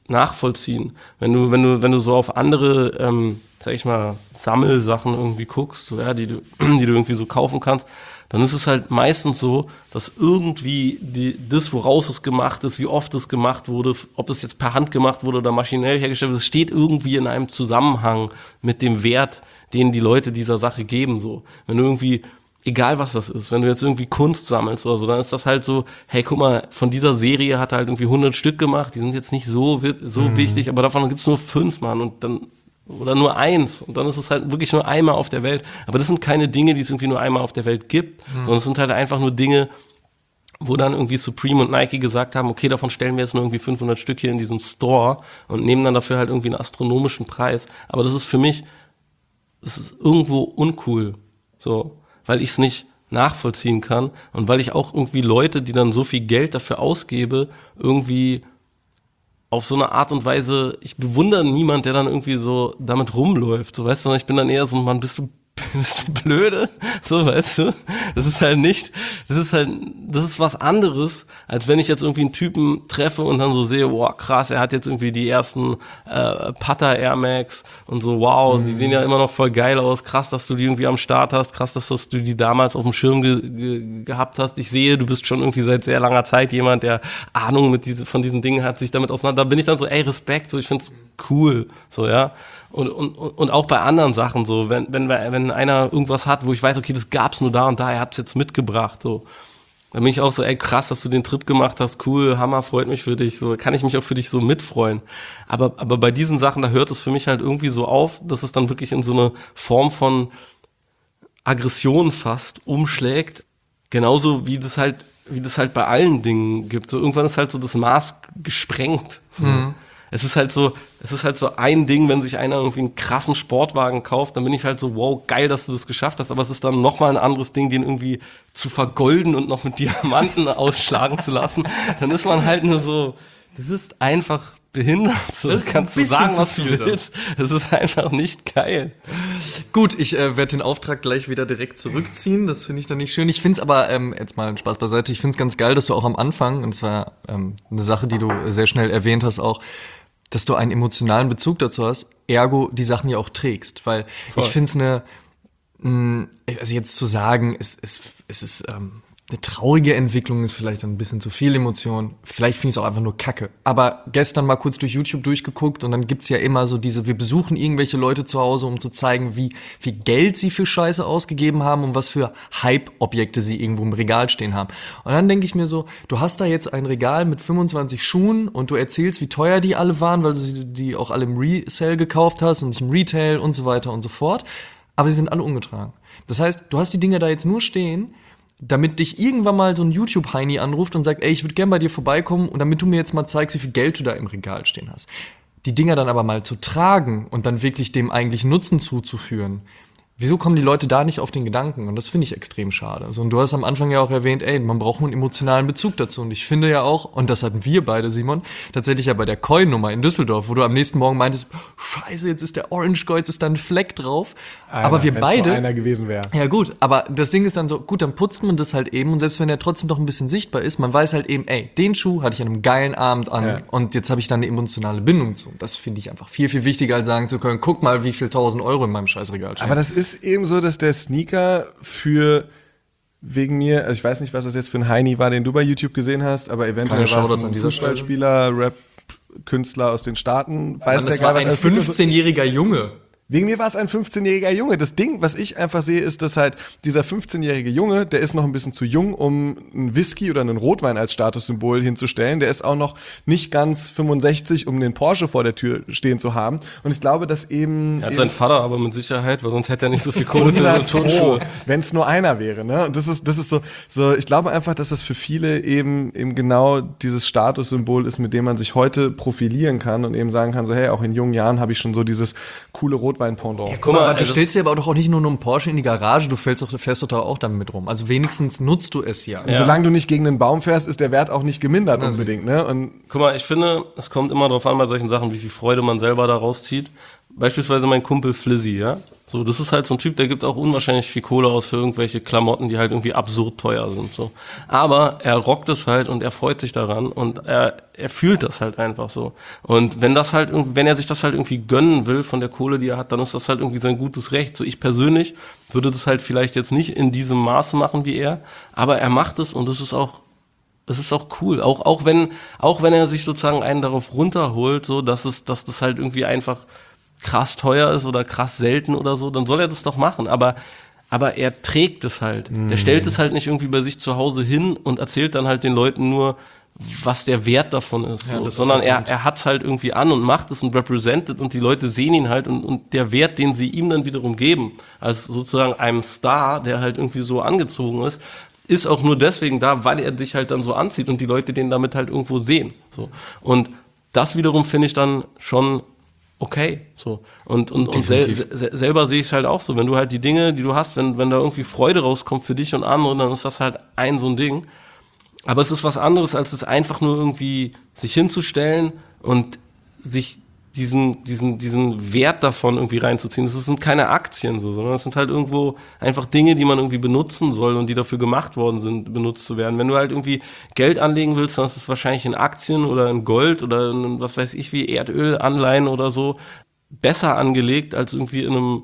nachvollziehen. Wenn du, wenn du, wenn du so auf andere, ähm, sag ich mal, Sammelsachen irgendwie guckst, so, ja, die du, die du irgendwie so kaufen kannst, dann ist es halt meistens so, dass irgendwie die, das, woraus es gemacht ist, wie oft es gemacht wurde, ob es jetzt per Hand gemacht wurde oder maschinell hergestellt wird, es steht irgendwie in einem Zusammenhang mit dem Wert, den die Leute dieser Sache geben, so. Wenn du irgendwie, egal was das ist, wenn du jetzt irgendwie Kunst sammelst oder so, dann ist das halt so, hey, guck mal, von dieser Serie hat er halt irgendwie hundert Stück gemacht, die sind jetzt nicht so, so mhm. wichtig, aber davon gibt's nur fünf, Mann, und dann, oder nur eins, und dann ist es halt wirklich nur einmal auf der Welt. Aber das sind keine Dinge, die es irgendwie nur einmal auf der Welt gibt, mhm. sondern es sind halt einfach nur Dinge, wo dann irgendwie Supreme und Nike gesagt haben, okay, davon stellen wir jetzt nur irgendwie fünfhundert Stück hier in diesen Store und nehmen dann dafür halt irgendwie einen astronomischen Preis. Aber das ist für mich, das ist irgendwo uncool, so, weil ich es nicht nachvollziehen kann und weil ich auch irgendwie Leute, die dann so viel Geld dafür ausgebe, irgendwie auf so eine Art und Weise, ich bewundere niemand, der dann irgendwie so damit rumläuft, so, weißt du, ich bin dann eher so, Mann, bist du bist du blöde? So, weißt du? Das ist halt nicht, das ist halt, das ist was anderes, als wenn ich jetzt irgendwie einen Typen treffe und dann so sehe, wow, krass, er hat jetzt irgendwie die ersten äh, Putter Air Max und so, wow, mhm. die sehen ja immer noch voll geil aus, krass, dass du die irgendwie am Start hast, krass, dass, dass du die damals auf dem Schirm ge- ge- gehabt hast. Ich sehe, du bist schon irgendwie seit sehr langer Zeit jemand, der Ahnung mit diese, von diesen Dingen hat, sich damit auseinander, da bin ich dann so, ey, Respekt, so, ich find's cool, so, ja. Und, und, und auch bei anderen Sachen so, wenn, wenn, wenn einer irgendwas hat, wo ich weiß, okay, das gab's nur da und da, er hat's jetzt mitgebracht, so. Dann bin ich auch so, ey, krass, dass du den Trip gemacht hast, cool, Hammer, freut mich für dich, so, kann ich mich auch für dich so mitfreuen. Aber, aber bei diesen Sachen, da hört es für mich halt irgendwie so auf, dass es dann wirklich in so eine Form von Aggression fast umschlägt. Genauso wie das halt, wie das halt bei allen Dingen gibt. So, irgendwann ist halt so das Maß gesprengt, so. Mhm. Es ist halt so, es ist halt so ein Ding, wenn sich einer irgendwie einen krassen Sportwagen kauft, dann bin ich halt so, wow, geil, dass du das geschafft hast, aber es ist dann nochmal ein anderes Ding, den irgendwie zu vergolden und noch mit Diamanten ausschlagen zu lassen. Dann ist man halt nur so, das ist einfach behindert. So, das kannst du sagen, was du willst. Das ist einfach nicht geil.
Gut, ich äh, werde den Auftrag gleich wieder direkt zurückziehen. Das finde ich dann nicht schön. Ich finde es aber, ähm, jetzt mal Spaß beiseite, ich finde es ganz geil, dass du auch am Anfang, und zwar ähm, eine Sache, die du sehr schnell erwähnt hast auch, dass du einen emotionalen Bezug dazu hast, ergo die Sachen ja auch trägst. Weil Voll. Ich finde es eine, mh, also jetzt zu sagen, es, es, es ist ähm, eine traurige Entwicklung, ist vielleicht ein bisschen zu viel Emotion. Vielleicht finde ich es auch einfach nur Kacke. Aber gestern mal kurz durch YouTube durchgeguckt und dann gibt's ja immer so diese, wir besuchen irgendwelche Leute zu Hause, um zu zeigen, wie viel Geld sie für Scheiße ausgegeben haben und was für Hype-Objekte sie irgendwo im Regal stehen haben. Und dann denke ich mir so, du hast da jetzt ein Regal mit fünfundzwanzig Schuhen und du erzählst, wie teuer die alle waren, weil du die auch alle im Resale gekauft hast und nicht im Retail und so weiter und so fort. Aber sie sind alle ungetragen. Das heißt, du hast die Dinger da jetzt nur stehen, damit dich irgendwann mal so ein YouTube-Heini anruft und sagt, ey, ich würde gerne bei dir vorbeikommen und damit du mir jetzt mal zeigst, wie viel Geld du da im Regal stehen hast. Die Dinger dann aber mal zu tragen und dann wirklich dem eigentlichen Nutzen zuzuführen, wieso kommen die Leute da nicht auf den Gedanken? Und das finde ich extrem schade. So, und du hast am Anfang ja auch erwähnt, ey, man braucht einen emotionalen Bezug dazu. Und ich finde ja auch, und das hatten wir beide, Simon, tatsächlich ja bei der Coin-Nummer in Düsseldorf, wo du am nächsten Morgen meintest, scheiße, jetzt ist der Orange Gold, jetzt ist da ein Fleck drauf.
Einer,
aber wir beide.
Nur einer gewesen wäre.
Ja gut, aber das Ding ist dann so, gut, dann putzt man das halt eben und selbst wenn der trotzdem noch ein bisschen sichtbar ist, man weiß halt eben, ey, den Schuh hatte ich an einem geilen Abend an ja. und jetzt habe ich dann eine emotionale Bindung zu. Das finde ich einfach viel, viel wichtiger, als sagen zu können, guck mal, wie viel tausend Euro in meinem Scheißregal stehen.
Aber das ist eben so, dass der Sneaker für wegen mir, also ich weiß nicht, was das jetzt für ein Heini war, den du bei YouTube gesehen hast, aber eventuell war es ein Fußballspieler, Rap-Künstler aus den Staaten. Weiß der
gar was ein fünfzehnjähriger Junge.
Wegen mir war es ein fünfzehnjähriger Junge. Das Ding, was ich einfach sehe, ist, dass halt dieser fünfzehnjährige Junge, der ist noch ein bisschen zu jung, um einen Whisky oder einen Rotwein als Statussymbol hinzustellen. Der ist auch noch nicht ganz fünfundsechzig, um den Porsche vor der Tür stehen zu haben. Und ich glaube, dass eben...
Er hat seinen Vater aber mit Sicherheit, weil sonst hätte er nicht so viel Kohle für so eine Turnschuhe.
Wenn es nur einer wäre, ne? Und das ist, das ist so, so, ich glaube einfach, dass das für viele eben, eben genau dieses Statussymbol ist, mit dem man sich heute profilieren kann und eben sagen kann, so, hey, auch in jungen Jahren habe ich schon so dieses coole Rotwein Pendant.
Ja, guck mal, aber du also stellst dir aber doch auch nicht nur einen Porsche in die Garage, du fährst doch, fährst doch da auch damit rum. Also wenigstens nutzt du es ja.
Und ja. solange du nicht gegen einen Baum fährst, ist der Wert auch nicht gemindert ja, unbedingt. Ne? Und
guck mal, ich finde, es kommt immer darauf an bei solchen Sachen, wie viel Freude man selber daraus zieht. beispielsweise mein Kumpel Flizzy, ja. So, das ist halt so ein Typ, der gibt auch unwahrscheinlich viel Kohle aus für irgendwelche Klamotten, die halt irgendwie absurd teuer sind, so. Aber er rockt es halt und er freut sich daran und er, er fühlt das halt einfach so. Und wenn das halt, wenn er sich das halt irgendwie gönnen will von der Kohle, die er hat, dann ist das halt irgendwie sein gutes Recht. So, ich persönlich würde das halt vielleicht jetzt nicht in diesem Maße machen wie er, aber er macht es und es ist auch, es ist auch cool. Auch, auch wenn, auch wenn er sich sozusagen einen darauf runterholt, so, dass es, dass das halt irgendwie einfach krass teuer ist oder krass selten oder so, dann soll er das doch machen, aber, aber er trägt es halt. Mhm. Der stellt es halt nicht irgendwie bei sich zu Hause hin und erzählt dann halt den Leuten nur, was der Wert davon ist,
ja,
so.
das
sondern
ist
er, er hat es halt irgendwie an und macht es und represented und die Leute sehen ihn halt und, und der Wert, den sie ihm dann wiederum geben, als sozusagen einem Star, der halt irgendwie so angezogen ist, ist auch nur deswegen da, weil er sich halt dann so anzieht und die Leute den damit halt irgendwo sehen, so. Und das wiederum finde ich dann schon okay, so. Und, und, und sel- se- selber sehe ich es halt auch so, wenn du halt die Dinge, die du hast, wenn, wenn da irgendwie Freude rauskommt für dich und andere, dann ist das halt ein so ein Ding. Aber es ist was anderes, als es einfach nur irgendwie sich hinzustellen und sich diesen, diesen, diesen Wert davon irgendwie reinzuziehen. Das sind keine Aktien so, sondern es sind halt irgendwo einfach Dinge, die man irgendwie benutzen soll und die dafür gemacht worden sind, benutzt zu werden. Wenn du halt irgendwie Geld anlegen willst, dann ist es wahrscheinlich in Aktien oder in Gold oder in, was weiß ich wie, Erdölanleihen oder so, besser angelegt als irgendwie in einem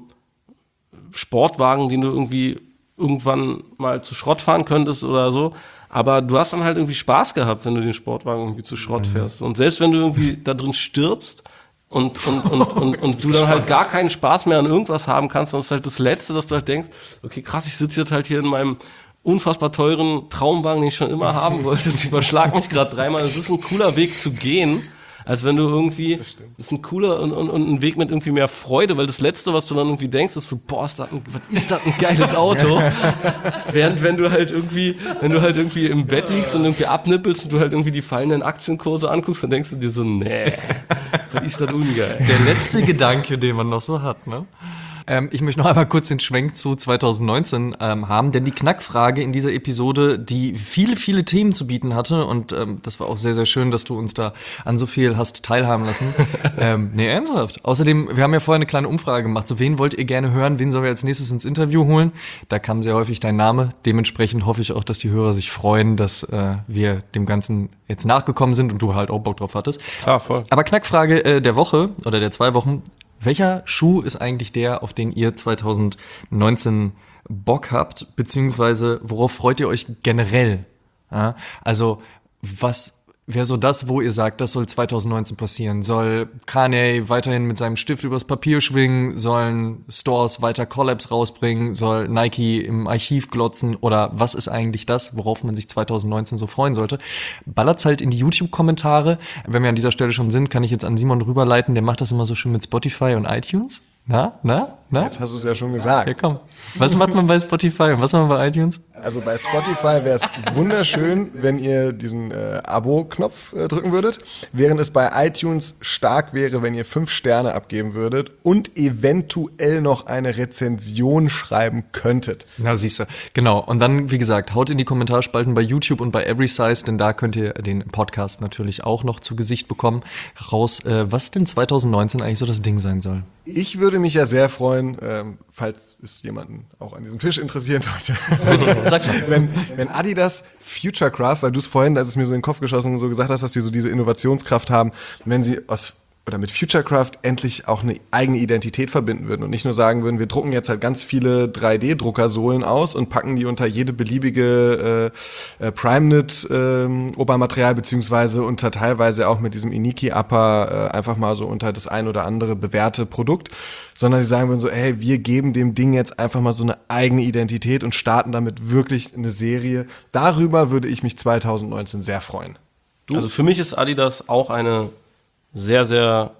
Sportwagen, den du irgendwie irgendwann mal zu Schrott fahren könntest oder so. Aber du hast dann halt irgendwie Spaß gehabt, wenn du den Sportwagen irgendwie zu Schrott fährst. Und selbst wenn du irgendwie da drin stirbst, Und, und, und, und, und du dann halt gar keinen Spaß mehr an irgendwas haben kannst, dann ist halt das Letzte, dass du halt denkst, okay, krass, ich sitze jetzt halt hier in meinem unfassbar teuren Traumwagen, den ich schon immer haben wollte und überschlag mich gerade dreimal. Das ist ein cooler Weg zu gehen, als wenn du irgendwie, das, das ist ein cooler und, und, und ein Weg mit irgendwie mehr Freude, weil das Letzte, was du dann irgendwie denkst, ist so, boah, ist das ein, was ist das ein geiles Auto? Während wenn du halt irgendwie, wenn du halt irgendwie im Bett liegst und irgendwie abnippelst und du halt irgendwie die fallenden Aktienkurse anguckst, dann denkst du dir so, nee, was ist das ungeil?
Der letzte Gedanke, den man noch so hat, ne? Ähm, ich möchte noch einmal kurz den Schwenk zu zwanzig neunzehn ähm, haben, denn die Knackfrage in dieser Episode, die viele, viele Themen zu bieten hatte und ähm, das war auch sehr, sehr schön, dass du uns da an so viel hast teilhaben lassen. ähm, nee, ernsthaft. Außerdem, wir haben ja vorher eine kleine Umfrage gemacht, so wen wollt ihr gerne hören, wen sollen wir als nächstes ins Interview holen? Da kam sehr häufig dein Name, dementsprechend hoffe ich auch, dass die Hörer sich freuen, dass äh, wir dem Ganzen jetzt nachgekommen sind und du halt auch Bock drauf hattest.
Klar, voll.
Aber Knackfrage äh, der Woche oder der zwei Wochen, welcher Schuh ist eigentlich der, auf den ihr zwanzig neunzehn Bock habt, beziehungsweise worauf freut ihr euch generell? Ja, also was wäre so das, wo ihr sagt, das soll zwanzig neunzehn passieren? Soll Kanye weiterhin mit seinem Stift übers Papier schwingen? Sollen Stores weiter Collabs rausbringen? Soll Nike im Archiv glotzen? Oder was ist eigentlich das, worauf man sich zwanzig neunzehn so freuen sollte? Ballert's halt in die YouTube-Kommentare. Wenn wir an dieser Stelle schon sind, kann ich jetzt an Simon rüberleiten. Der macht das immer so schön mit Spotify und iTunes. Na, na, na?
Jetzt hast du es ja schon gesagt.
Ja, komm. Was macht man bei Spotify und was macht man bei iTunes?
Also bei Spotify wäre es wunderschön, wenn ihr diesen äh, Abo-Knopf äh, drücken würdet, während es bei iTunes stark wäre, wenn ihr fünf Sterne abgeben würdet und eventuell noch eine Rezension schreiben könntet.
Na, siehst du. Genau. Und dann, wie gesagt, haut in die Kommentarspalten bei YouTube und bei Everysize, denn da könnt ihr den Podcast natürlich auch noch zu Gesicht bekommen, raus, äh, was denn zwanzig neunzehn eigentlich so das Ding sein soll.
Ich würde mich ja sehr freuen, ähm, falls es jemanden auch an diesem Tisch interessieren sollte,
Sag mal.
wenn, wenn Adidas Futurecraft, weil du es vorhin, als es mir so in den Kopf geschossen so gesagt hast, dass sie so diese Innovationskraft haben, wenn sie aus oder mit Futurecraft endlich auch eine eigene Identität verbinden würden und nicht nur sagen würden, wir drucken jetzt halt ganz viele drei D-Druckersohlen aus und packen die unter jede beliebige äh, äh, Primeknit-Obermaterial äh, beziehungsweise unter teilweise auch mit diesem Iniki-Upper äh, einfach mal so unter das ein oder andere bewährte Produkt, sondern sie sagen würden so, hey, wir geben dem Ding jetzt einfach mal so eine eigene Identität und starten damit wirklich eine Serie. Darüber würde ich mich zwanzig neunzehn sehr freuen.
Du? Also für mich ist Adidas auch eine sehr, sehr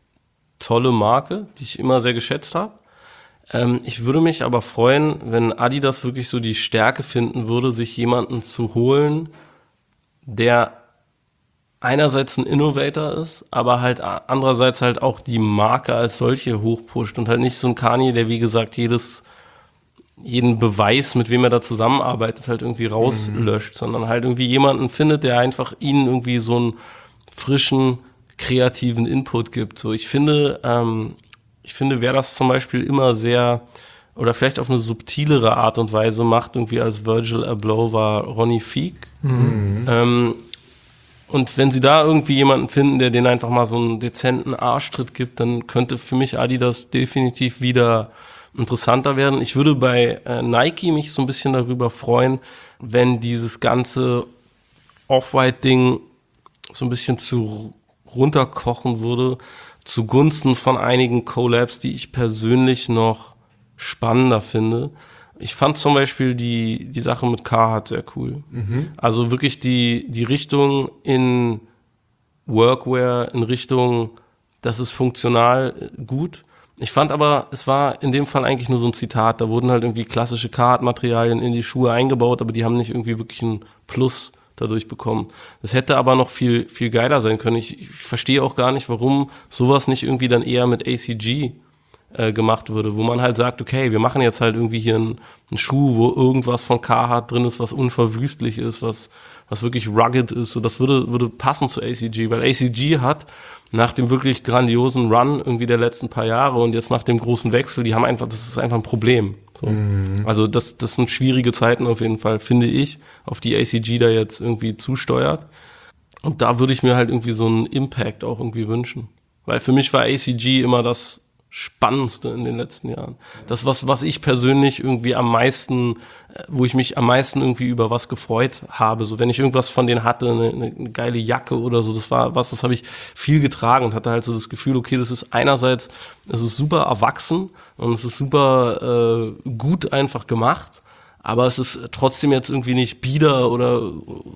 tolle Marke, die ich immer sehr geschätzt habe. Ähm, ich würde mich aber freuen, wenn Adidas wirklich so die Stärke finden würde, sich jemanden zu holen, der einerseits ein Innovator ist, aber halt andererseits halt auch die Marke als solche hochpusht und halt nicht so ein Kanye, der wie gesagt jedes jeden Beweis, mit wem er da zusammenarbeitet, halt irgendwie rauslöscht, mhm. sondern halt irgendwie jemanden findet, der einfach ihnen irgendwie so einen frischen kreativen Input gibt. So, ich finde, ähm, ich finde, wer das zum Beispiel immer sehr oder vielleicht auf eine subtilere Art und Weise macht, irgendwie als Virgil Abloh war Ronnie Fieg. Mhm. Ähm, und wenn sie da irgendwie jemanden finden, der denen einfach mal so einen dezenten Arschtritt gibt, dann könnte für mich Adidas definitiv wieder interessanter werden. Ich würde bei äh, Nike mich so ein bisschen darüber freuen, wenn dieses ganze Off-White-Ding so ein bisschen zu runterkochen würde, zugunsten von einigen Collabs, die ich persönlich noch spannender finde. Ich fand zum Beispiel die, die Sache mit Carhartt sehr cool. Mhm. Also wirklich die, die Richtung in Workwear, in Richtung, das ist funktional gut. Ich fand aber, es war in dem Fall eigentlich nur so ein Zitat. Da wurden halt irgendwie klassische Carhartt-Materialien in die Schuhe eingebaut, aber die haben nicht irgendwie wirklich einen Plus dadurch bekommen. Das hätte aber noch viel, viel geiler sein können. Ich, ich verstehe auch gar nicht, warum sowas nicht irgendwie dann eher mit A C G äh, gemacht würde, wo man halt sagt, okay, wir machen jetzt halt irgendwie hier einen, einen Schuh, wo irgendwas von Carhartt drin ist, was unverwüstlich ist, was, was wirklich rugged ist. So, das würde, würde passen zu A C G, weil A C G hat nach dem wirklich grandiosen Run irgendwie der letzten paar Jahre und jetzt nach dem großen Wechsel, die haben einfach, das ist einfach ein Problem. So. Mhm. Also das, das sind schwierige Zeiten auf jeden Fall, finde ich, auf die A C G da jetzt irgendwie zusteuert. Und da würde ich mir halt irgendwie so einen Impact auch irgendwie wünschen. Weil für mich war A C G immer das Spannendste in den letzten Jahren. Das, was, was ich persönlich irgendwie am meisten, wo ich mich am meisten irgendwie über was gefreut habe. So, wenn ich irgendwas von denen hatte, eine, eine geile Jacke oder so, das war was, das habe ich viel getragen und hatte halt so das Gefühl, okay, das ist einerseits, es ist super erwachsen und es ist super äh, gut einfach gemacht, aber es ist trotzdem jetzt irgendwie nicht bieder oder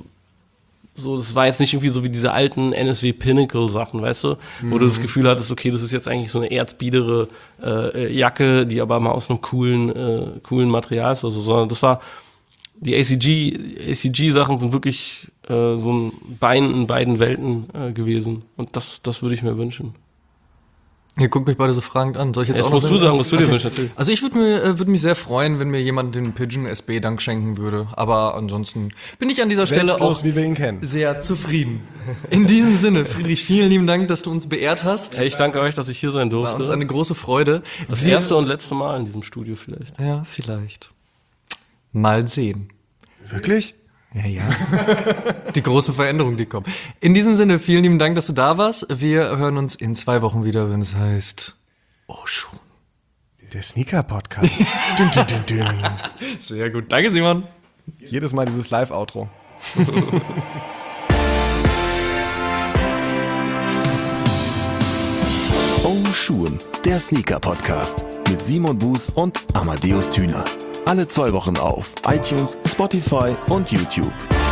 so, das war jetzt nicht irgendwie so wie diese alten N S W Pinnacle Sachen, weißt du, mhm. wo du das Gefühl hattest, okay, das ist jetzt eigentlich so eine erzbiedere äh, Jacke, die aber mal aus einem coolen, äh, coolen Material ist oder so, sondern das war, die A C G, A C G Sachen sind wirklich äh, so ein Bein in beiden Welten äh, gewesen und das, das würde ich mir wünschen.
Ihr guckt mich beide so fragend an. Soll ich jetzt, jetzt auch noch
musst du sagen, was du dir wünschst?
Okay. Also ich würde mir äh, würde mich sehr freuen, wenn mir jemand den Pigeon S B Dunk schenken würde. Aber ansonsten bin ich an dieser Stelle
Selbstlos,
auch
wie wir ihn kennen.
sehr zufrieden. In diesem Sinne, Friedrich, vielen lieben Dank, dass du uns beehrt hast.
Hey, ich danke euch, dass ich hier sein durfte.
War uns eine große Freude.
Das wir erste und letzte Mal in diesem Studio vielleicht.
Ja, vielleicht. Mal sehen.
Wirklich?
Ja, ja. Die große Veränderung, die kommt. In diesem Sinne, vielen lieben Dank, dass du da warst. Wir hören uns in zwei Wochen wieder, wenn es heißt Oshun.
Der Sneaker-Podcast. dün, dün, dün, dün.
Sehr gut. Danke, Simon.
Jedes Mal dieses Live-Outro.
Oshun, der Sneaker-Podcast mit Simon Buß und Amadeus Thüner. Alle zwei Wochen auf iTunes, Spotify und YouTube.